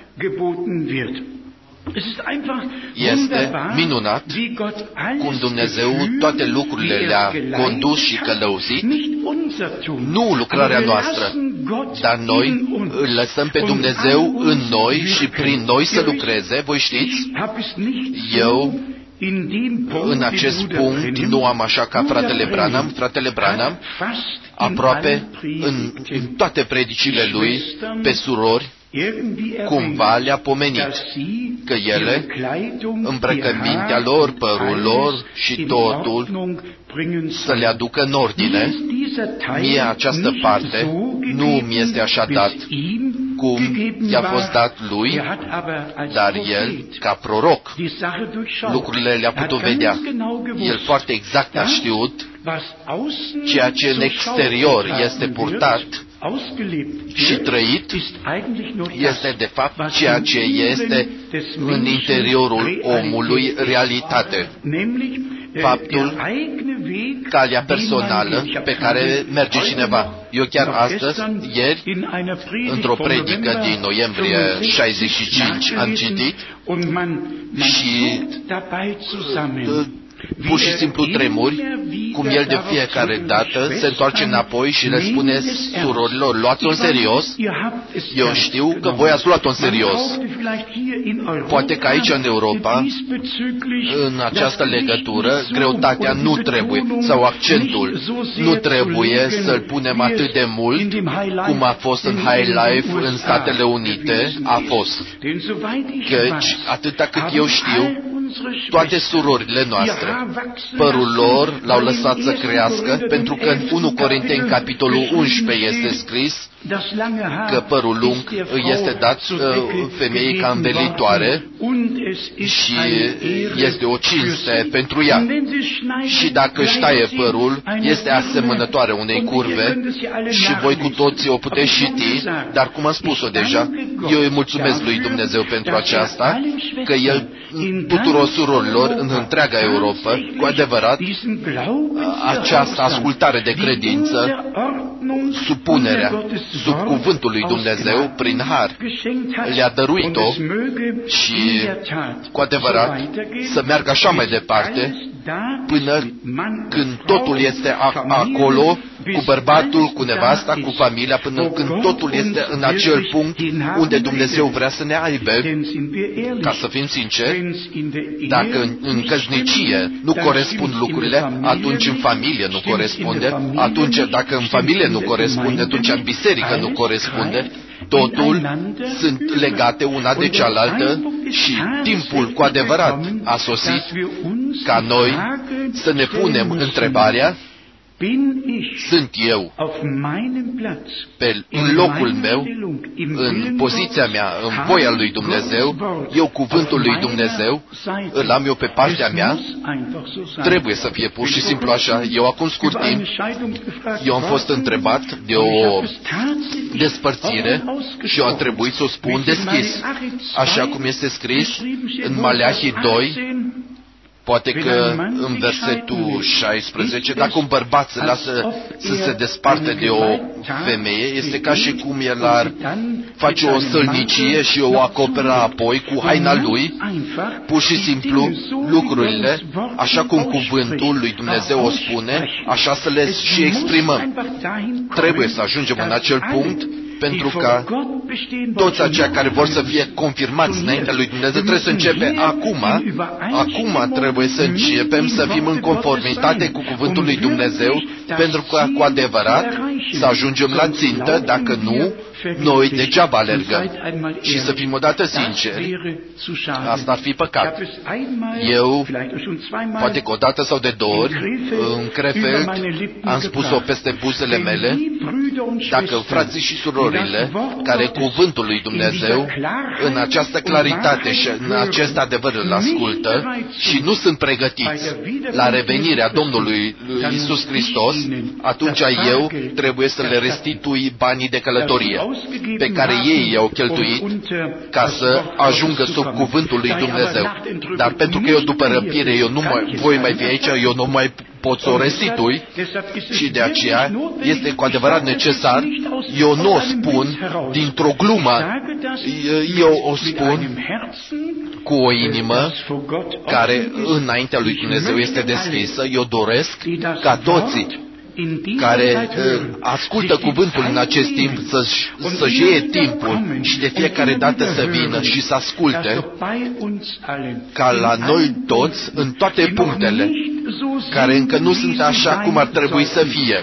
Este minunat cum Dumnezeu toate lucrurile le-a condus și călăuzit, nu lucrarea noastră, dar noi îl lăsăm pe Dumnezeu în noi și prin noi să lucreze. Voi știți, eu în acest punct nu am așa ca fratele Branham. Fratele Branham, aproape în toate predicile lui pe surori, cumva le-a pomenit că ele, îmbrăcămintea lor, părul lor și totul să le aducă în ordine. Mie această parte nu mi este așa dat cum i-a fost dat lui, dar el, ca proroc, lucrurile le-a putut vedea. El foarte exact a știut ceea ce în exterior este purtat și trăit, este de fapt ceea ce este în interiorul omului realitate. Faptul, calea personală pe care merge cineva. Eu chiar astăzi, ieri, într-o predică din noiembrie 65, am citit și pur și simplu tremuri, cum el de fiecare dată se întoarce înapoi și le spune surorilor, luați-o în serios. Eu știu că voi ați luat-o în serios. Poate că aici în Europa, în această legătură, greutatea nu trebuie, sau accentul nu trebuie să-l punem atât de mult cum a fost în High Life în Statele Unite, a fost. Căci, atâta cât eu știu, toate surorile noastre, părul lor l-au lăsat să crească, pentru că în 1 Corinteni, capitolul 11, este scris că părul lung este dat femeii ca învelitoare și este o cinste pentru ea. Și dacă își taie părul, este asemănătoare unei curve și voi cu toții o puteți citi, dar cum am spus-o deja, eu îi mulțumesc lui Dumnezeu pentru aceasta, că El tuturor surorilor în întreaga Europa, cu adevărat, această ascultare de credință, supunerea sub cuvântul lui Dumnezeu prin har, le-a dăruit-o și cu adevărat să meargă așa mai departe până când totul este acolo cu bărbatul, cu nevasta, cu familia, până când totul este în acel punct unde Dumnezeu vrea să ne aibă. Ca să fim sinceri, dacă în căsnicie nu corespund lucrurile, atunci în familie nu corespunde, atunci dacă în familie nu corespunde, atunci în biserică nu corespunde. Totul sunt legate una de cealaltă și timpul cu adevărat a sosit ca noi să ne punem întrebarea: sunt eu în locul meu, în poziția mea, în voia lui Dumnezeu, eu cuvântul lui Dumnezeu, îl am eu pe partea mea? Trebuie să fie pur și simplu așa. Eu acum scurt timp, eu am fost întrebat de o despărțire și eu am trebuit să o spun deschis. Așa cum este scris în Maleahi 2, poate că în versetul 16, dacă un bărbat se lasă să se desparte de o femeie, este ca și cum el ar face o sălnicie și o acoperă apoi cu haina lui, pur și simplu lucrurile, așa cum cuvântul lui Dumnezeu o spune, așa să le și exprimăm. Trebuie să ajungem în acel punct, pentru că toți aceia care vor să fie confirmați înaintea lui Dumnezeu trebuie să începe acum. Acum trebuie să începem să fim în conformitate cu cuvântul lui Dumnezeu, pentru că cu adevărat să ajungem la țintă. Dacă nu, noi degeaba alergăm. Și să fim odată sinceri, asta ar fi păcat. Eu, poate că odată sau de două ori, în Krefeld, am spus-o peste buzele mele: dacă frații și surorile care cuvântul lui Dumnezeu în această claritate și în acest adevăr îl ascultă și nu sunt pregătiți la revenirea Domnului Iisus Hristos, atunci eu trebuie să le restitui banii de călătorie pe care ei i-au cheltuit ca să ajungă sub cuvântul lui Dumnezeu. Dar pentru că eu după răpire, eu nu voi mai fi aici, eu nu mai pot să o restitui și de aceea este cu adevărat necesar. Eu nu o spun dintr-o glumă, eu o spun cu o inimă care înaintea lui Dumnezeu este deschisă. Eu doresc ca toții care ascultă cuvântul în acest timp să-și iei timpul și de fiecare dată să vină și să asculte, ca la noi toți, în toate punctele care încă nu sunt așa cum ar trebui să fie,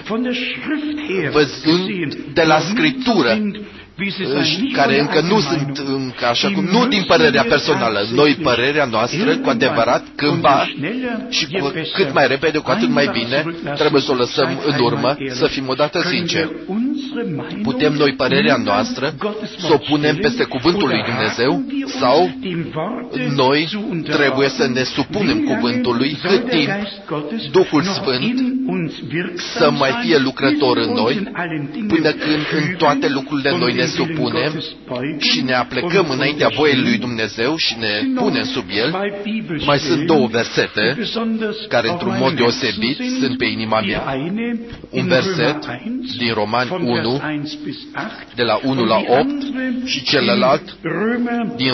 văzând de la Scriptură, care încă nu sunt așa cum, nu din părerea personală, noi părerea noastră, cu adevărat, cândva și cât mai repede, cu atât mai bine, trebuie să o lăsăm în urmă, să fim odată sinceri. Putem noi părerea noastră să o punem peste cuvântul lui Dumnezeu sau noi trebuie să ne supunem cuvântului cât timp Duhul Sfânt să mai fie lucrător în noi, până când în toate lucrurile noi ne supunem și ne aplecăm înaintea voiei lui Dumnezeu și ne punem sub el. Mai sunt două versete care într-un mod deosebit sunt pe inima mea. Un verset din Romani 1, de la 1 la 8, și celălalt din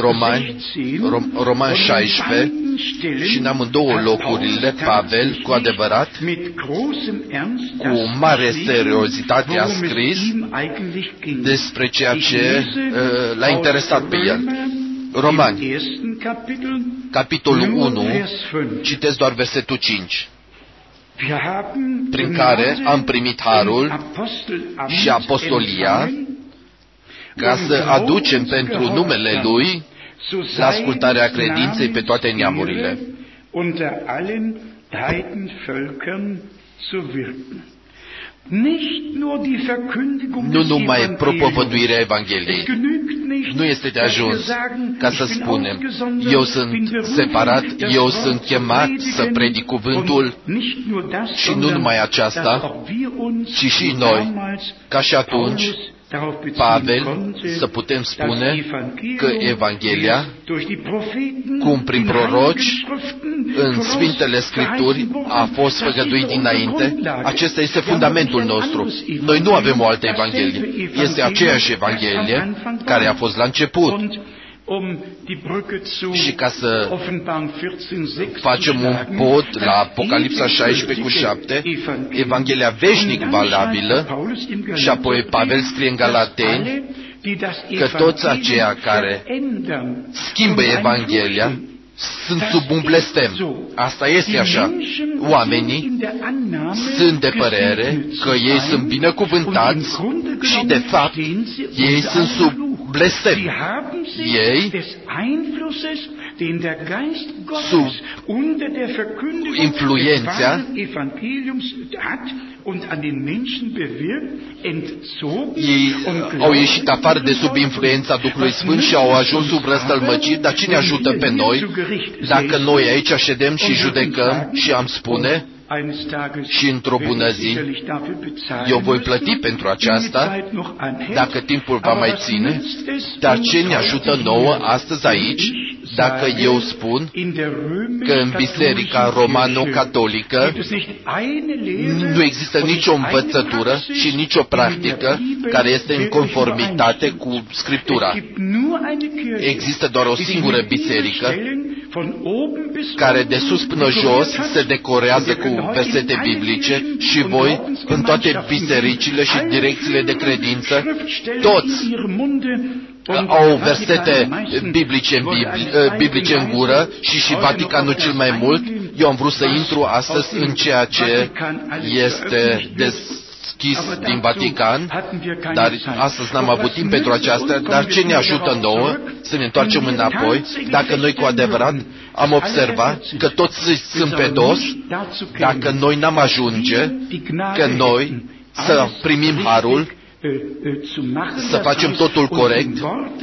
Romani 16, și în amândouă locurile Pavel, cu adevărat, cu o mare seriozitate a scris despre ceea ce l-a interesat pe el. Romani, capitolul 1, citesc doar versetul 5, prin care am primit harul și apostolia ca să aducem pentru numele Lui la ascultarea credinței pe toate neamurile. Nu numai propovăduirea Evangheliei. Nu este de ajuns ca să spunem: eu sunt separat, eu sunt chemat să predic cuvântul, și nu numai aceasta, ci și noi, ca și atunci, Pavel, să putem spune că Evanghelia, cum prin proroci, în Sfintele Scripturi, a fost făgăduit dinainte, acesta este fundamentul nostru. Noi nu avem o altă Evanghelie. Este aceeași Evanghelie care a fost la început. Și ca să facem un pod la Apocalipsa 16:7, Evanghelia veșnic valabilă, și apoi Pavel scrie în Galateni că toți aceia care schimbă Evanghelia sunt sub un blestem. Asta este așa. Oamenii sunt de părere că ei sunt binecuvântați și, de fapt, ei sunt sub blestem. Ei, sub influența, ei au ieșit afară de sub influența Duhului Sfânt și au ajuns sub răstălmăciri. Dar cine ajută pe noi dacă noi aici ședem și judecăm și am spune: și într-o bună zi eu voi plăti pentru aceasta, dacă timpul va mai ține? Dar ce ne ajută nouă astăzi aici dacă eu spun că în Biserica Romano-Catolică nu există nicio învățătură și nicio practică care este în conformitate cu Scriptura? Există doar o singură biserică care de sus până jos se decorează cu versete biblice și voi, în toate bisericile și direcțiile de credință, toți au versete biblice în gură și Vaticanul cel mai mult. Eu am vrut să intru astăzi în ceea ce este deschis din Vatican, dar astăzi n-am avut timp pentru aceasta. Dar ce ne ajută nouă să ne întoarcem înapoi, dacă noi cu adevărat am observat că toți sunt pe dos, dacă noi n-am ajunge, că noi să primim harul, să facem totul corect,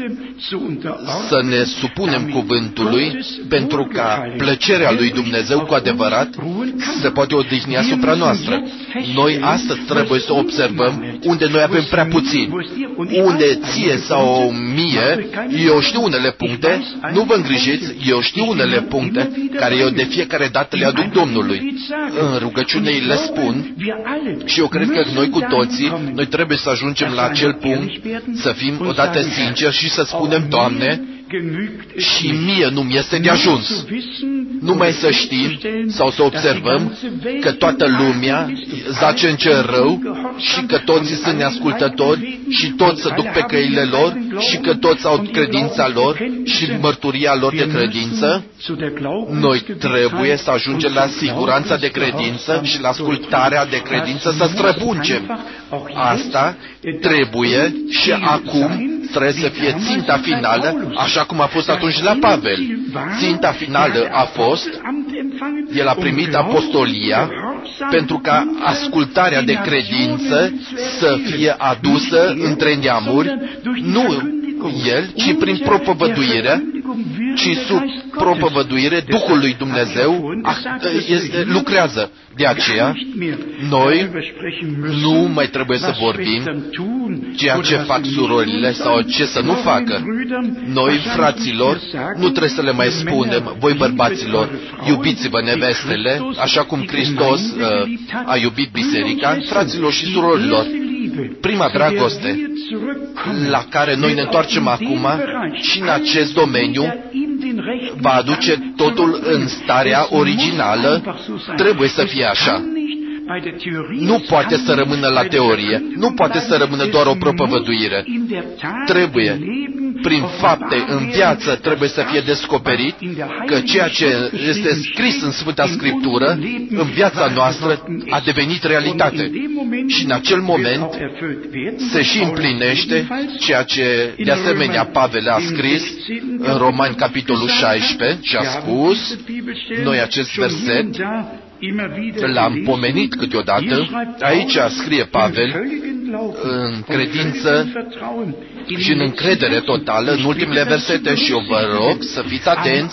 să ne supunem cuvântului, pentru ca plăcerea lui Dumnezeu cu adevărat să poate odihni asupra noastră. Noi astăzi trebuie să observăm unde noi avem prea puțin, unde ție sau mie, eu știu unele puncte, nu vă îngrijiți, eu știu unele puncte care eu de fiecare dată le aduc Domnului. În rugăciune le spun și eu cred că noi cu toții, noi trebuie să ajungem la acel punct, să fim odată sinceri și să spunem: Doamne, și mie nu-mi este de ajuns. Numai să știm sau să observăm că toată lumea zace în cel rău și că toți sunt neascultători și toți se duc pe căile lor și că toți au credința lor și mărturia lor de credință. Noi trebuie să ajungem la siguranța de credință și la ascultarea de credință, să străbungem. Asta trebuie și acum trebuie să fie ținta finală, așa cum a fost atunci la Pavel. Ținta finală a fost, el a primit apostolia pentru ca ascultarea de credință să fie adusă între neamuri, nu el, ci prin propovăduire, ci sub propovăduire Duhul lui Dumnezeu lucrează. De aceea, noi nu mai trebuie să vorbim ceea ce fac surorile sau ce să nu facă. Noi, fraților, nu trebuie să le mai spunem: voi bărbaților, iubiți-vă nevestele, așa cum Hristos a iubit biserica. Fraților și surorilor, prima dragoste la care noi ne întoarcem acum și în acest domeniu va aduce totul în starea originală. Trebuie să fie așa. Nu poate să rămână la teorie, nu poate să rămână doar o propovăduire. Trebuie, prin fapte, în viață, trebuie să fie descoperit că ceea ce este scris în Sfânta Scriptură, în viața noastră, a devenit realitate. Și în acel moment se și împlinește ceea ce, de asemenea, Pavel a scris în Romani, capitolul 16, și a spus, noi acest verset l-am pomenit câteodată. Aici scrie Pavel, în credință și în încredere totală, în ultimele versete, și eu vă rog să fiți atenți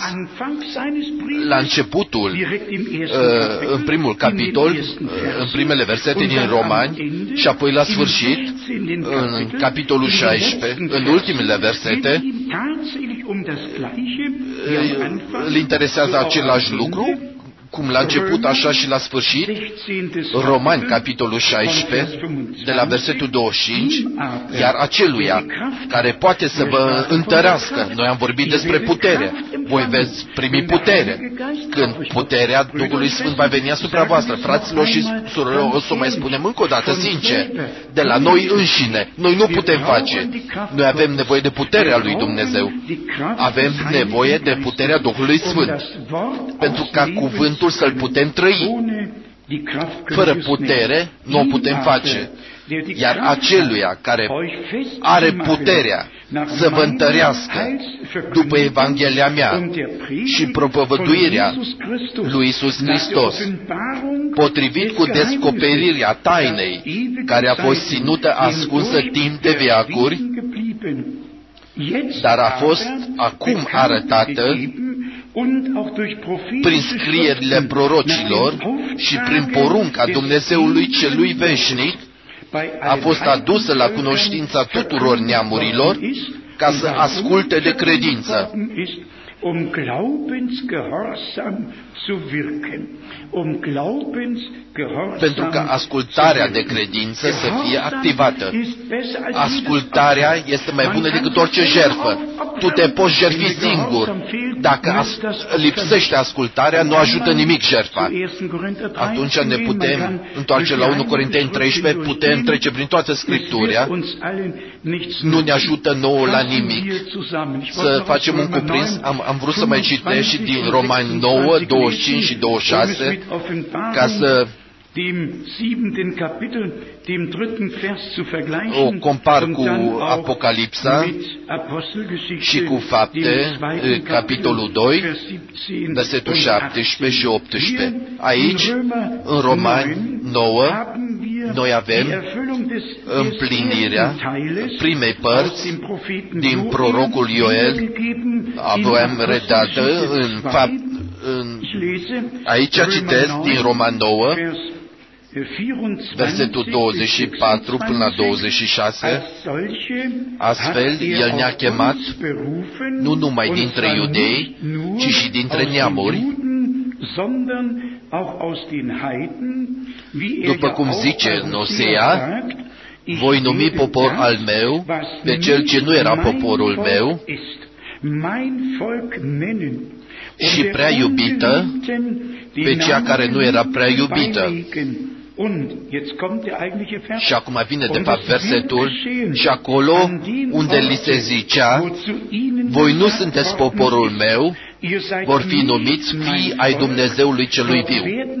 la începutul, în primul capitol, în primele versete din Romani, și apoi la sfârșit, în capitolul 16, în ultimele versete, îl interesează același lucru cum la început, așa și la sfârșit. Romani, capitolul 16, de la versetul 25, iar aceluia care poate să vă întărească. Noi am vorbit despre putere. Voi veți primi putere când puterea Duhului Sfânt va veni asupra voastră. Fraților și surorilor, o să mai spunem încă o dată, sincer, de la noi înșine. Noi nu putem face. Noi avem nevoie de puterea lui Dumnezeu. Avem nevoie de puterea Duhului Sfânt. Pentru ca cuvântul să-l putem trăi. Fără putere nu o putem face. Iar aceluia care are puterea să vă întărească după Evanghelia mea și propovăduirea lui Iisus Hristos, potrivit cu descoperirea tainei care a fost ținută ascunsă timp de veacuri, dar a fost acum arătată prin scrierile prorocilor și prin porunca Dumnezeului celui veșnic, a fost adusă la cunoștința tuturor neamurilor ca să asculte de credință. Pentru ca ascultarea de credință să fie activată. Ascultarea este mai bună decât orice jertfă. Tu te poți jertfi singur. Dacă lipsește ascultarea, nu ajută nimic jertfa. Atunci ne putem întoarce la 1 Corinteni 13, putem trece prin toată Scriptura. Nu ne ajută nouă la nimic. Să facem un cuprins. Am vrut să mai citesc și din Romani 9, 25 și 26, ca să o compar cu Apocalipsa și cu Fapte, capitolul 2, versetul 17 și 18. Aici, în Romani 9, noi avem împlinirea primei părți din prorocul Ioel, avem redată în fapt. Aici citesc din Roman 9, versetul 24 până la 26, astfel El ne-a chemat nu numai dintre iudei, ci și dintre neamuri, după cum zice în Osea, voi numi popor al meu pe cel ce nu era poporul meu, și prea iubită pe cea care nu era prea iubită. Și acum vine de fapt versetul, și acolo unde li se zicea, voi nu sunteți poporul meu, vor fi numiți fii ai Dumnezeului celui viu.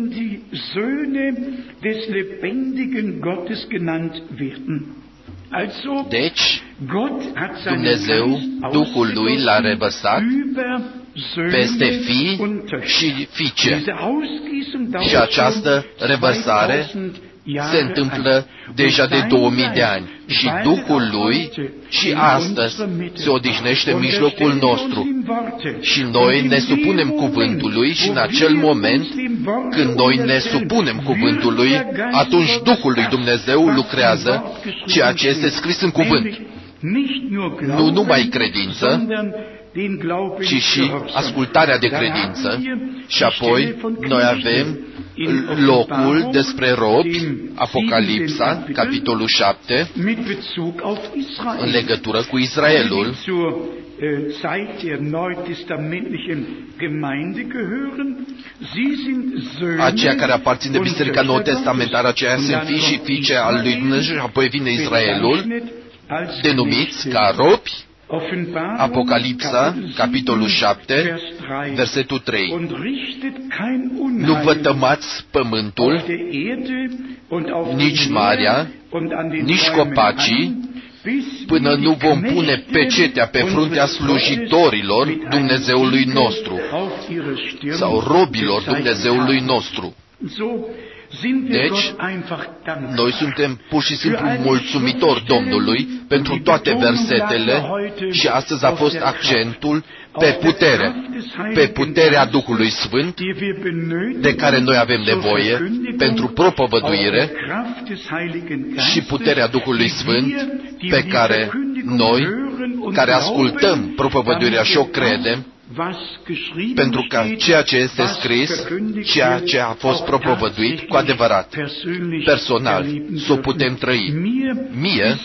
Deci, Dumnezeu, Duhul Lui l-a revărsat peste fii și fiice. Și această revărsare se întâmplă deja de 2000 de ani. Și Duhul Lui și astăzi se odihnește în mijlocul nostru. Și noi ne supunem cuvântului și în acel moment când noi ne supunem cuvântului, atunci Duhul lui Dumnezeu lucrează ceea ce este scris în cuvânt. Nu numai credință, ci și ascultarea de credință. Și apoi noi avem locul despre robi, Apocalipsa, capitolul 7, în legătură cu Israelul. Aceia care aparțin de Biserica Nou Testamentară, aceia sunt fii și fiice al lui Dumnezeu, și apoi vine Israelul, denumiți ca robi. Apocalipsa, capitolul 7, versetul 3. Nu vă tămați pământul, nici marea, nici copacii, până nu vom pune pecetea pe fruntea slujitorilor Dumnezeului nostru sau robilor Dumnezeului nostru. Deci, noi suntem pur și simplu mulțumitori Domnului pentru toate versetele și astăzi a fost accentul pe putere, pe puterea Duhului Sfânt de care noi avem nevoie pentru propovăduire și puterea Duhului Sfânt pe care noi, care ascultăm propovăduirea și o credem, pentru ca ceea ce este scris, ceea ce a fost propovăduit cu adevărat, personal, să o putem trăi. Mie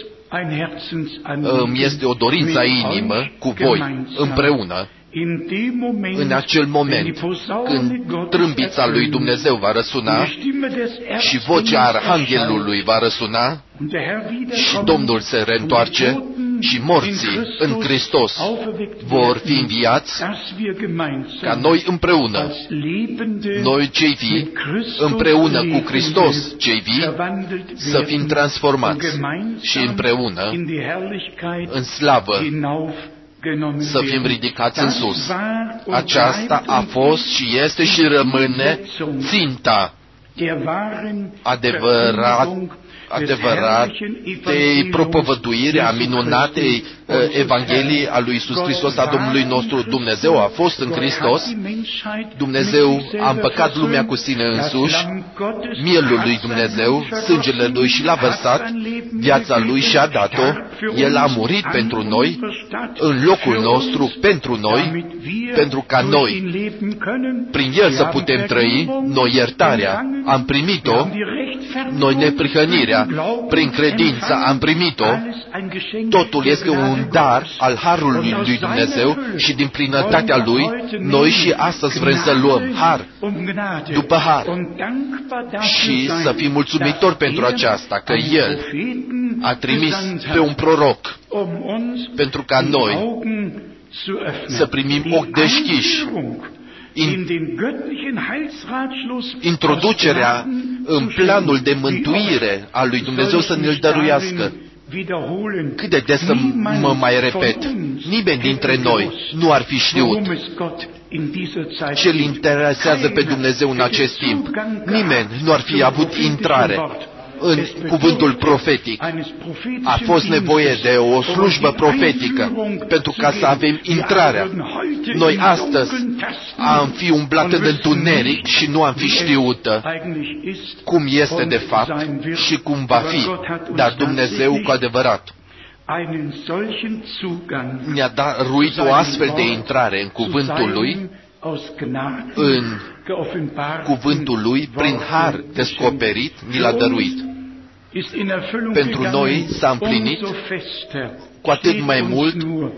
îmi este o dorință a inimă cu voi, împreună, în acel moment când trâmbița lui Dumnezeu va răsuna și vocea Arhanghelului va răsuna și Domnul se reîntoarce și morții în Hristos vor fi înviați, ca noi împreună, noi cei vii, împreună cu Hristos cei vii, să fim transformați și împreună în slavă să fim ridicați în sus. Aceasta a fost și este și rămâne ținta adevăratei propovăduire a minunatei Evangheliei a lui Iisus Hristos, a Domnului nostru. Dumnezeu a fost în Hristos, Dumnezeu a împăcat lumea cu sine însuși, mielul lui Dumnezeu, sângele lui și l-a vărsat, viața lui și-a dat-o, El a murit pentru noi, în locul nostru, pentru noi, pentru ca noi, prin El să putem trăi, noi iertarea am primit-o, noi neprihănirea, prin credință am primit-o, totul este un dar al harului lui Dumnezeu și din plinătatea Lui, noi și astăzi vrem să luăm har după har și să fim mulțumitori pentru aceasta, că El a trimis pe un proroc pentru ca noi să primim ochi deschiși, introducerea în planul de mântuire al lui Dumnezeu să ne-l dăruiască. Cât de des să mă mai repet, nimeni dintre noi nu ar fi știut ce îl interesează pe Dumnezeu în acest timp. Nimeni nu ar fi avut intrare în cuvântul profetic. A fost nevoie de o slujbă profetică pentru ca să avem intrarea. Noi astăzi am fi umblat în întuneric și nu am fi știută cum este de fapt și cum va fi. Dar Dumnezeu cu adevărat ne-a dăruit o astfel de intrare în cuvântul Lui, în cuvântul Lui, prin har descoperit, ni l-a dăruit. Pentru noi s-a împlinit cu atât mai mult.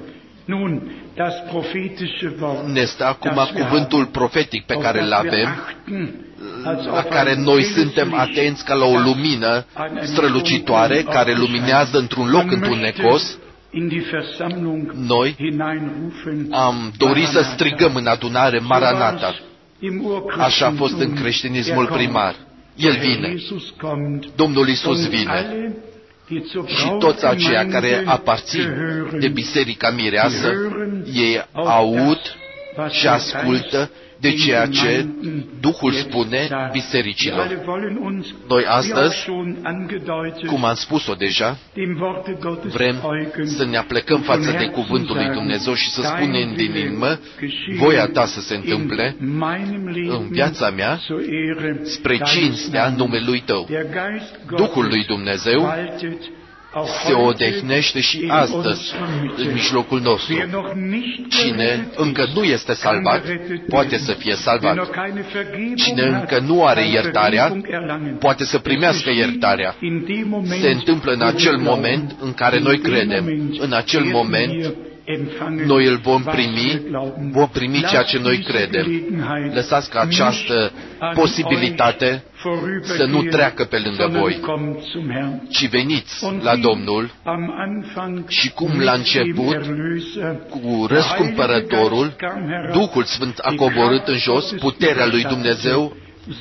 Ne stă acum cuvântul profetic pe care îl avem, la care noi suntem atenți ca la o lumină strălucitoare care luminează într-un loc întunecos. Noi am dorit să strigăm în adunare Maranata. Așa a fost în creștinismul primar. El vine. Domnul Iisus vine. Și toți aceia care aparțin de Biserica Mireasă, ei aud și ascultă de ceea ce Duhul spune bisericilor. Noi astăzi, cum am spus-o deja, vrem să ne aplecăm față de cuvântul lui Dumnezeu și să spunem din inimă, voia ta să se întâmple în viața mea spre cinstea numelui tău. Duhul lui Dumnezeu se odihnește și astăzi în mijlocul nostru. Cine încă nu este salvat, poate să fie salvat. Cine încă nu are iertarea, poate să primească iertarea. Se întâmplă în acel moment în care noi credem. În acel moment noi îl vom primi ceea ce noi credem. Lăsați ca această posibilitate să nu treacă pe lângă voi, ci veniți la Domnul și cum la început, cu răscumpărătorul, Duhul Sfânt a coborât în jos, puterea lui Dumnezeu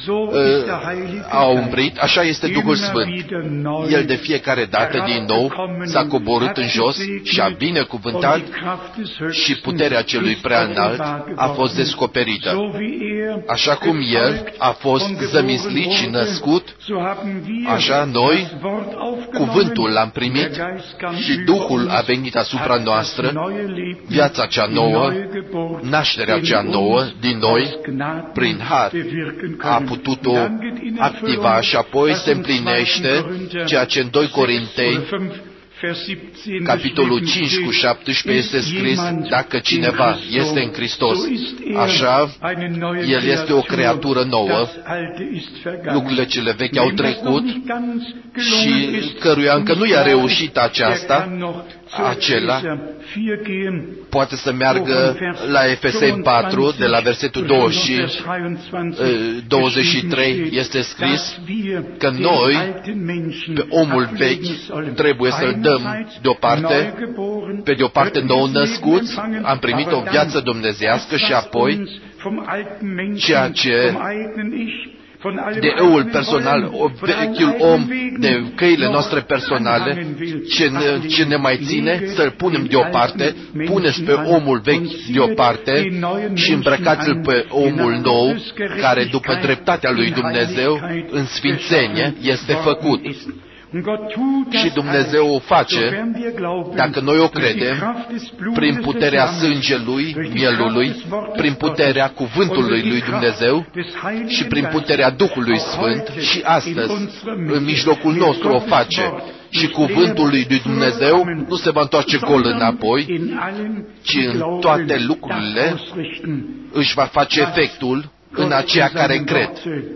a umbrit, așa este Duhul Sfânt. El de fiecare dată din nou s-a coborât în jos și a binecuvântat și puterea celui prea înalt a fost descoperită. Așa cum El a fost zămislit și născut, așa noi cuvântul l-am primit și Duhul a venit asupra noastră, viața cea nouă, nașterea cea nouă din noi, prin har, a putut-o activa și apoi se împlinește ceea ce în 2 Corinteni capitolul 5 cu 17 este scris, dacă cineva este în Hristos, așa, el este o creatură nouă, lucrurile cele vechi au trecut și căruia încă nu i-a reușit aceasta, acela poate să meargă la Efeseni 4, de la versetul 23, este scris că noi, pe omul vechi, trebuie să-l dăm deoparte, pe de o parte nou născuți, am primit o viață dumnezeiască și apoi ceea ce de eul personal, vechiul om, de căile noastre personale, ce ne mai ține, să-l punem deoparte, puneți pe omul vechi deoparte și îmbrăcați-l pe omul nou, care după dreptatea lui Dumnezeu, în sfințenie, este făcut. Și Dumnezeu o face, dacă noi o credem, prin puterea sângelui, mielului, prin puterea cuvântului lui Dumnezeu și prin puterea Duhului Sfânt și astăzi, în mijlocul nostru o face. Și cuvântul lui Dumnezeu nu se va întoarce gol înapoi, ci în toate lucrurile își va face efectul în aceia care cred.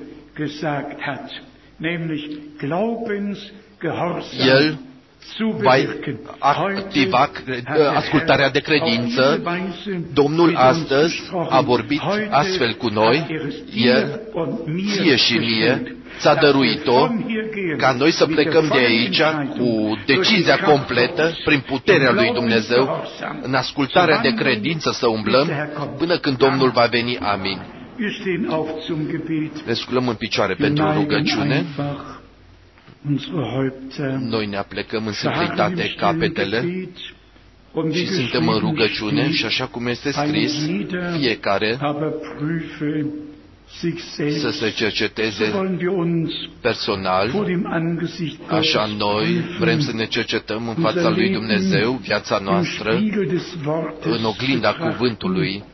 El va activa ascultarea de credință. Domnul astăzi a vorbit astfel cu noi. El, ție și mie, ți-a dăruit-o ca noi să plecăm de aici cu decizia completă, prin puterea lui Dumnezeu, în ascultarea de credință să umblăm, până când Domnul va veni. Amin. Ne sculăm în picioare pentru rugăciune. Noi ne aplecăm în simplitate capetele și suntem în rugăciune și așa cum este scris, fiecare să se cerceteze personal, așa noi vrem să ne cercetăm în fața lui Dumnezeu viața noastră, în oglinda cuvântului,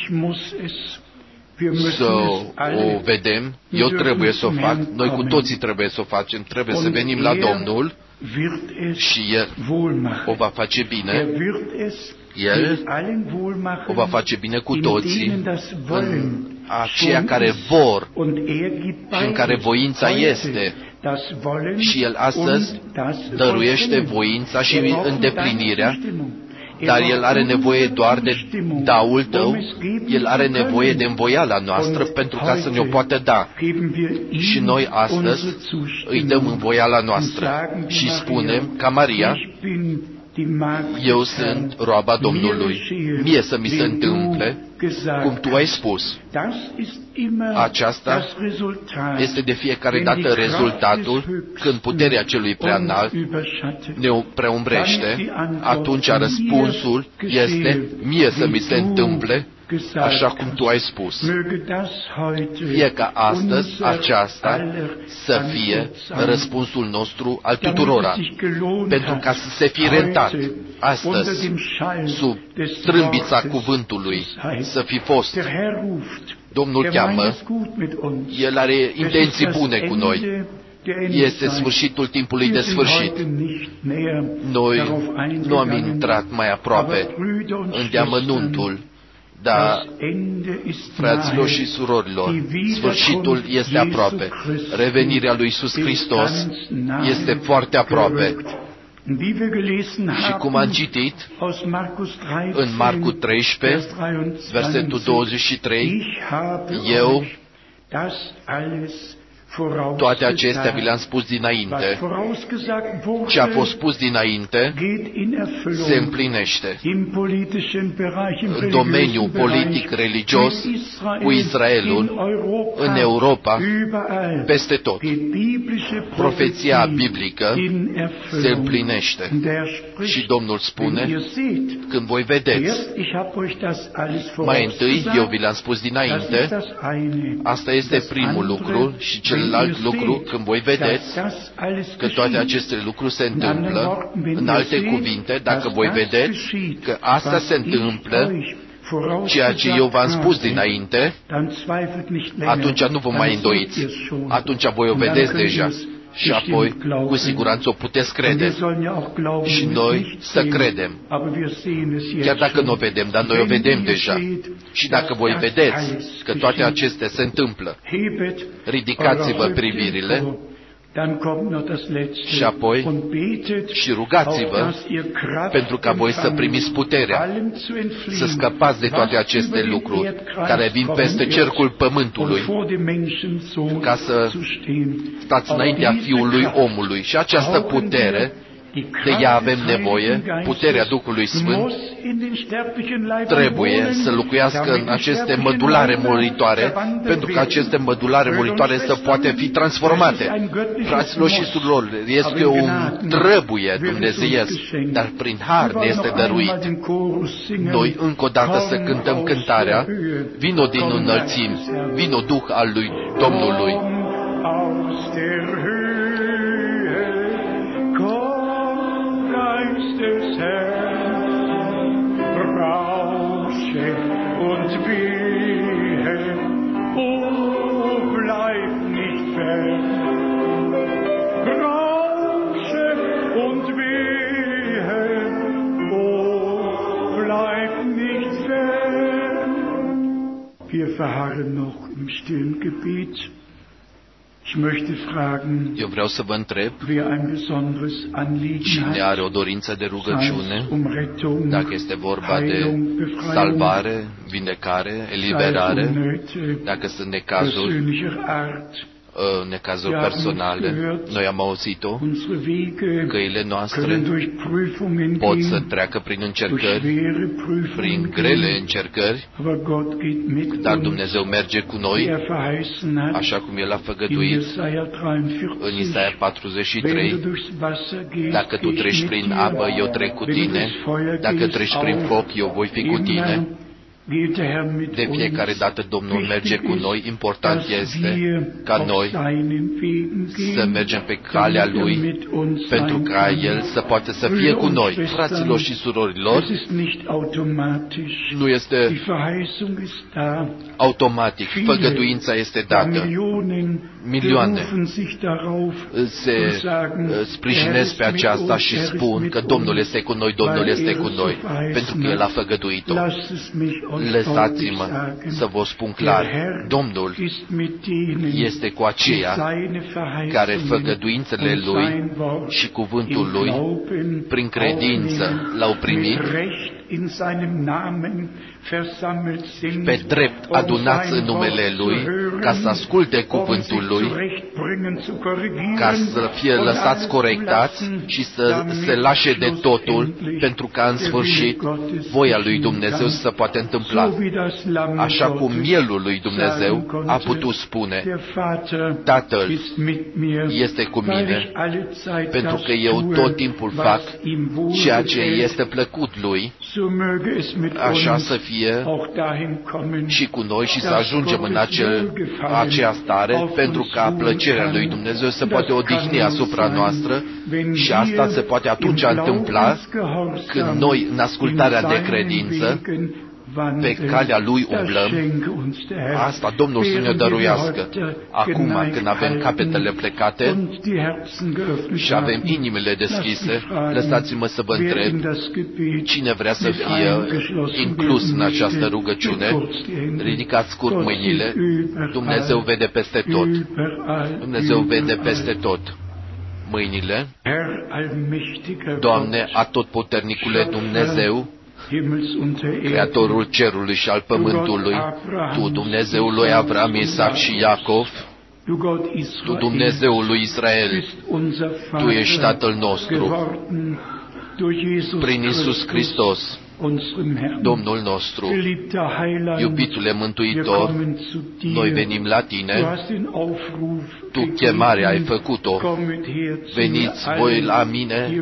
să o vedem, eu trebuie să o fac, noi cu toții trebuie să o facem, trebuie să venim la Domnul și El o va face bine. El o va face bine cu toții, în aceia care vor și în care voința este. Și El astăzi dăruiește voința și îndeplinirea, dar El are nevoie doar de daul tău, El are nevoie de învoiala noastră pentru ca să ne-o poată da. Și noi astăzi îi dăm învoiala noastră și spunem, ca Maria, eu sunt roaba Domnului, mie să mi se întâmple cum Tu ai spus. Aceasta este de fiecare dată rezultatul când puterea celui preanalt ne preumbrește. Atunci răspunsul este, mie să mi se întâmple așa cum Tu ai spus. Fie ca astăzi aceasta să fie răspunsul nostru al tuturora, pentru ca să se fi rentat astăzi sub trâmbița cuvântului, să fi fost. Domnul cheamă, El are intenții bune cu noi. Este sfârșitul timpului de sfârșit. Noi nu am intrat mai aproape în deamănuntul, dar, fraților și surorilor, sfârșitul este aproape. Revenirea lui Iisus Hristos este foarte aproape. Și cum am citit în Marcu 13, versetul 23, eu toate acestea vi le-am spus dinainte. Ce a fost spus dinainte se împlinește. În domeniul politic-religios, cu Israelul, în Europa, peste tot. Profeția biblică se împlinește. Și Domnul spune, când voi vedeți, mai întâi eu vi le-am spus dinainte, asta este primul lucru și celălalt lucru, când voi vedeți că toate aceste lucruri se întâmplă, în alte cuvinte, dacă voi vedeți că asta se întâmplă, ceea ce eu v-am spus dinainte, atunci nu vă mai îndoiți. Atunci voi o vedeți deja. Și apoi, cu siguranță, o puteți crede. Și noi să credem. Chiar dacă nu o vedem, dar noi o vedem deja. Și dacă voi vedeți că toate acestea se întâmplă, ridicați-vă privirile și apoi și rugați-vă pentru ca voi să primiți puterea, să scăpați de toate aceste lucruri care vin peste cercul pământului, ca să stați înaintea Fiului Omului. Și această putere, de ea avem nevoie, puterea Duhului Sfânt, trebuie să locuiască în aceste mădulare muritoare, pentru că aceste mădulare muritoare să poate fi transformate. Fraților și surorilor, este un trăbuie dumnezeiesc, dar prin har ne este dăruit. Noi încă o dată să cântăm cântarea, vino din înălțimi, vino Duh al lui Domnului. Des Herrn, rausche und wehe, o bleib nicht fern. Rausche und wehe, o bleib nicht fern. Wir verharren noch im stillen Gebet. Eu vreau să vă întreb cine are o dorință de rugăciune, dacă este vorba de salvare, vindecare, eliberare, dacă sunt necazuri personale. Noi am auzit-o, căile noastre pot să treacă prin încercări, prin grele încercări, dar Dumnezeu merge cu noi, așa cum El a făgăduit în Isaia 43, dacă tu treci prin apă, eu trec cu tine, dacă treci prin foc, eu voi fi cu tine. De fiecare dată Domnul merge cu noi. Important este ca noi să mergem pe calea Lui, pentru ca El să poată să fie cu noi. Fraților și surorilor, nu este automatic. Făgăduința este dată. Milioane se sprijinesc pe aceasta și spun că Domnul este cu noi, Domnul este cu noi, pentru că El a făgăduit-o. Lăsați-mă să vă spun clar, Domnul este cu aceia care făgăduințele Lui și cuvântul Lui, prin credință, l-au primit, pe drept adunați în numele Lui, ca să asculte cuvântul Lui, ca să fie lăsați corectați și să se lașe de totul, pentru ca în sfârșit voia lui Dumnezeu să se poate întâmpla. Așa cum mielul lui Dumnezeu a putut spune, Tatăl este cu mine, pentru că eu tot timpul fac ceea ce este plăcut Lui, așa să fie și cu noi și să ajungem în aceea stare, pentru ca plăcerea lui Dumnezeu să poate odihni asupra noastră și asta se poate atunci întâmpla când noi, în ascultarea de credință, pe calea Lui umblăm. Asta Domnul să ne dăruiască. Acum, când avem capetele plecate și avem inimile deschise, lăsați-mă să vă întreb cine vrea să fie inclus în această rugăciune. Ridicați scurt mâinile. Dumnezeu vede peste tot. Dumnezeu vede peste tot mâinile. Doamne, atotputernicule Dumnezeu, Creatorul cerului și al pământului, Tu, Dumnezeul lui Avram, Isaac și Iacov, Tu, Dumnezeul lui Israel, Tu ești Tatăl nostru, prin Iisus Hristos, Domnul nostru. Iubitule Mântuitor, noi venim la Tine, Tu chemarea ai făcut-o, veniți voi la mine,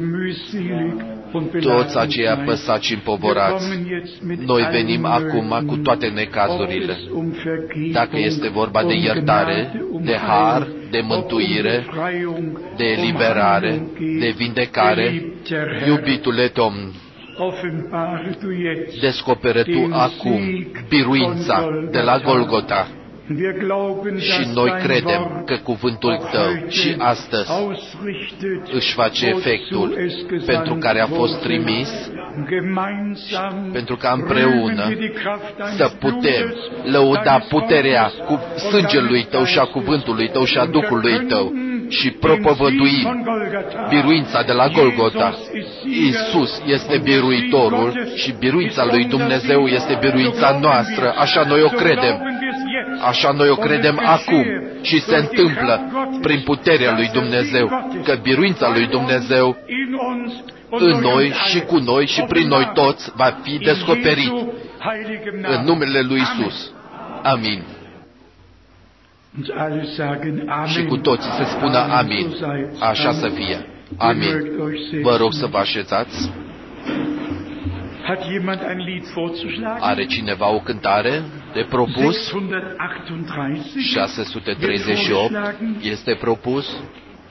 toți aceia păsați și împovorați. Noi venim acum cu toate necazurile. Dacă este vorba de iertare, de har, de mântuire, de eliberare, de vindecare, iubitule Domn, descoperă Tu acum biruința de la Golgota, Și noi credem că cuvântul Tău și astăzi își face efectul pentru care a fost trimis, pentru ca împreună să putem lăuda puterea cu sângelui Tău și a cuvântului Tău și a Duhului Tău și propovăduim biruința de la Golgota. Iisus este biruitorul și biruința lui Dumnezeu este biruința noastră. Așa noi o credem. Așa noi o credem acum și se întâmplă prin puterea lui Dumnezeu, că biruința lui Dumnezeu în noi și cu noi și prin noi toți va fi descoperit în numele lui Iisus. Amin. Și cu toții să spună amin. Așa să fie. Amin. Vă rog să vă așezați. Are cineva o cântare de propus? 638 este propus.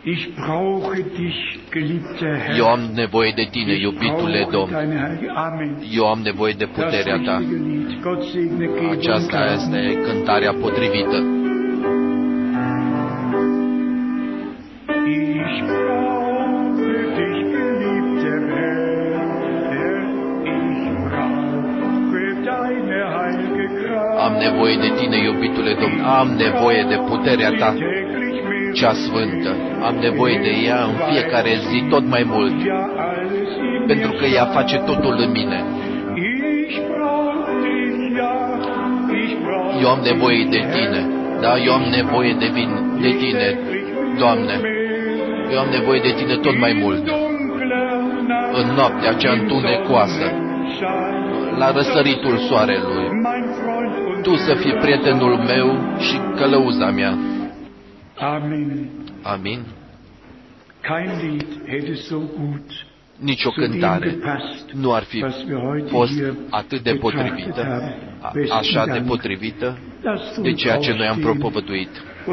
Eu am nevoie de Tine, iubitule Domn. Eu am nevoie de puterea Ta. Aceasta este cântarea potrivită. Am nevoie de Tine, iubitule Domn, am nevoie de puterea Ta, cea sfântă. Am nevoie de ea în fiecare zi tot mai mult, pentru că ea face totul în mine. Eu am nevoie de Tine, da, eu am nevoie de Tine, Doamne. Eu am nevoie de Tine tot mai mult. În noaptea cea întunecoasă, la răsăritul soarelui, Tu să fii prietenul meu și călăuza mea. Amin. Nici o cântare nu ar fi fost atât de potrivită, așa de potrivită de ceea ce noi am propovăduit.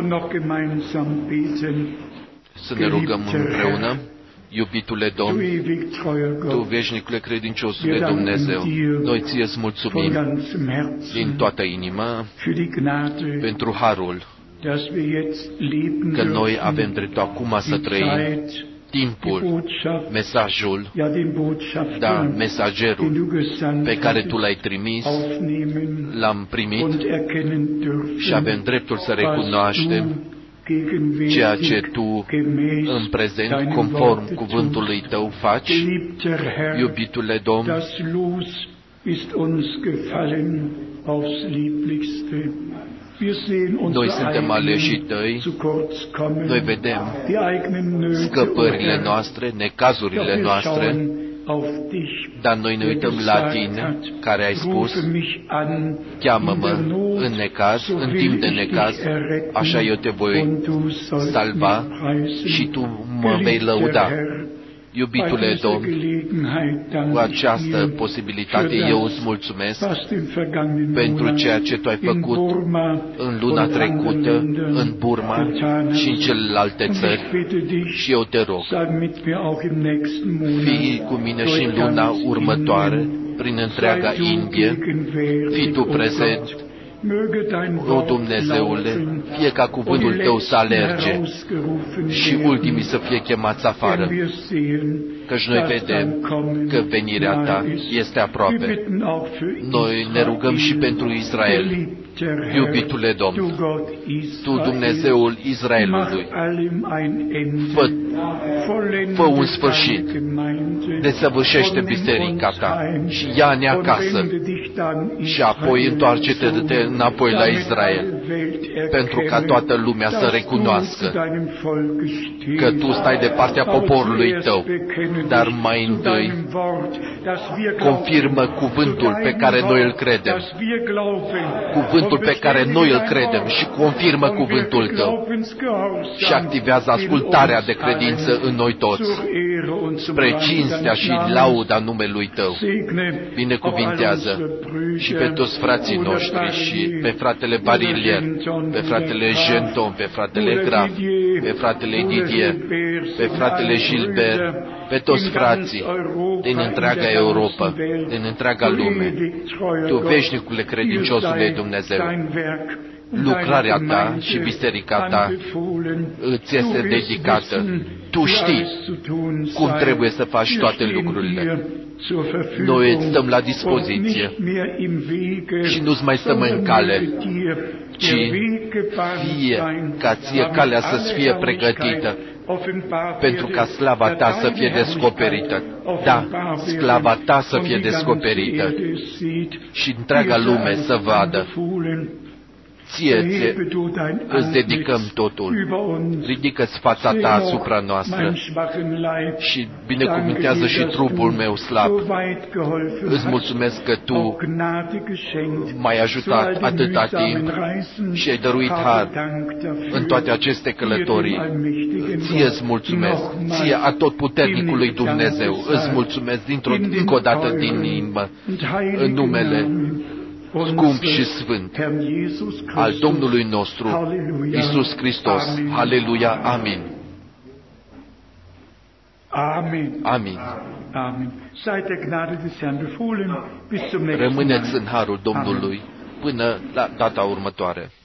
Să ne rugăm împreună. Iubitule Domn, Tu, veșnicule credinciosule Dumnezeu, noi Ție-ți mulțumim din toată inima pentru harul că noi avem dreptul acum să trăim timpul, mesajul, da, mesagerul pe care Tu l-ai trimis, l-am primit și avem dreptul să recunoaștem ceea ce Tu în prezent, conform cuvântului Tău, faci. Iubitule Domn, noi suntem aleșii Tăi, noi vedem scăpările noastre, necazurile noastre, dar noi ne uităm la Tine, care ai spus, cheamă-mă în necaz, în timp de necaz, așa eu te voi salva și Tu mă vei lăuda. Iubitule Domn, cu această posibilitate eu îți mulțumesc pentru ceea ce Tu ai făcut în luna trecută, în Burma și în celelalte țări. Și eu te rog, fii cu mine și în luna următoare, prin întreaga Indie, fii Tu prezent. O, Dumnezeule, fie ca cuvântul Tău să alerge și ultimii să fie chemați afară, căci noi vedem că venirea Ta este aproape. Noi ne rugăm și pentru Israel. Iubitule Domn, Tu, Dumnezeul Israelului, fă un sfârșit, desăvârșește biserica Ta și ia-ne acasă și apoi întoarce-te înapoi la Israel, pentru ca toată lumea să recunoască că Tu stai de partea poporului Tău, dar mai întâi confirmă cuvântul pe care noi îl credem, cuvântul pe care noi îl credem și confirmă cuvântul Tău și activează ascultarea de credință în noi toți, spre cinstea și lauda numelui Tău. Binecuvintează și pe toți frații noștri și pe fratele Barilier, pe fratele Genton, pe fratele Graf, pe fratele Didier, pe fratele Gilbert, pe toți frații din întreaga Europa, din întreaga lume. Tu, veșnicule credinciosule Dumnezeu, lucrarea ta și biserica ta îți este dedicată. Tu știi cum trebuie să faci toate lucrurile. Noi îți stăm la dispoziție și nu-ți mai stăm în cale, ci fie ca ție calea să-ți fie pregătită, pentru ca slava ta să fie descoperită. Da, slava ta să fie descoperită și întreaga lume să vadă. Ție îți dedicăm totul. Ridică-ți fața ta asupra noastră și binecuvintează și trupul meu slab. Îți mulțumesc că Tu m-ai ajutat atâta timp și ai dăruit har în toate aceste călătorii. Ție îți mulțumesc, ție atotputernicului Dumnezeu, îți mulțumesc încă o dată din inimă, în numele scump și sfânt al Domnului nostru, Iisus Hristos. Haleluia, amin. Amin. Rămâneți în harul Domnului până la data următoare.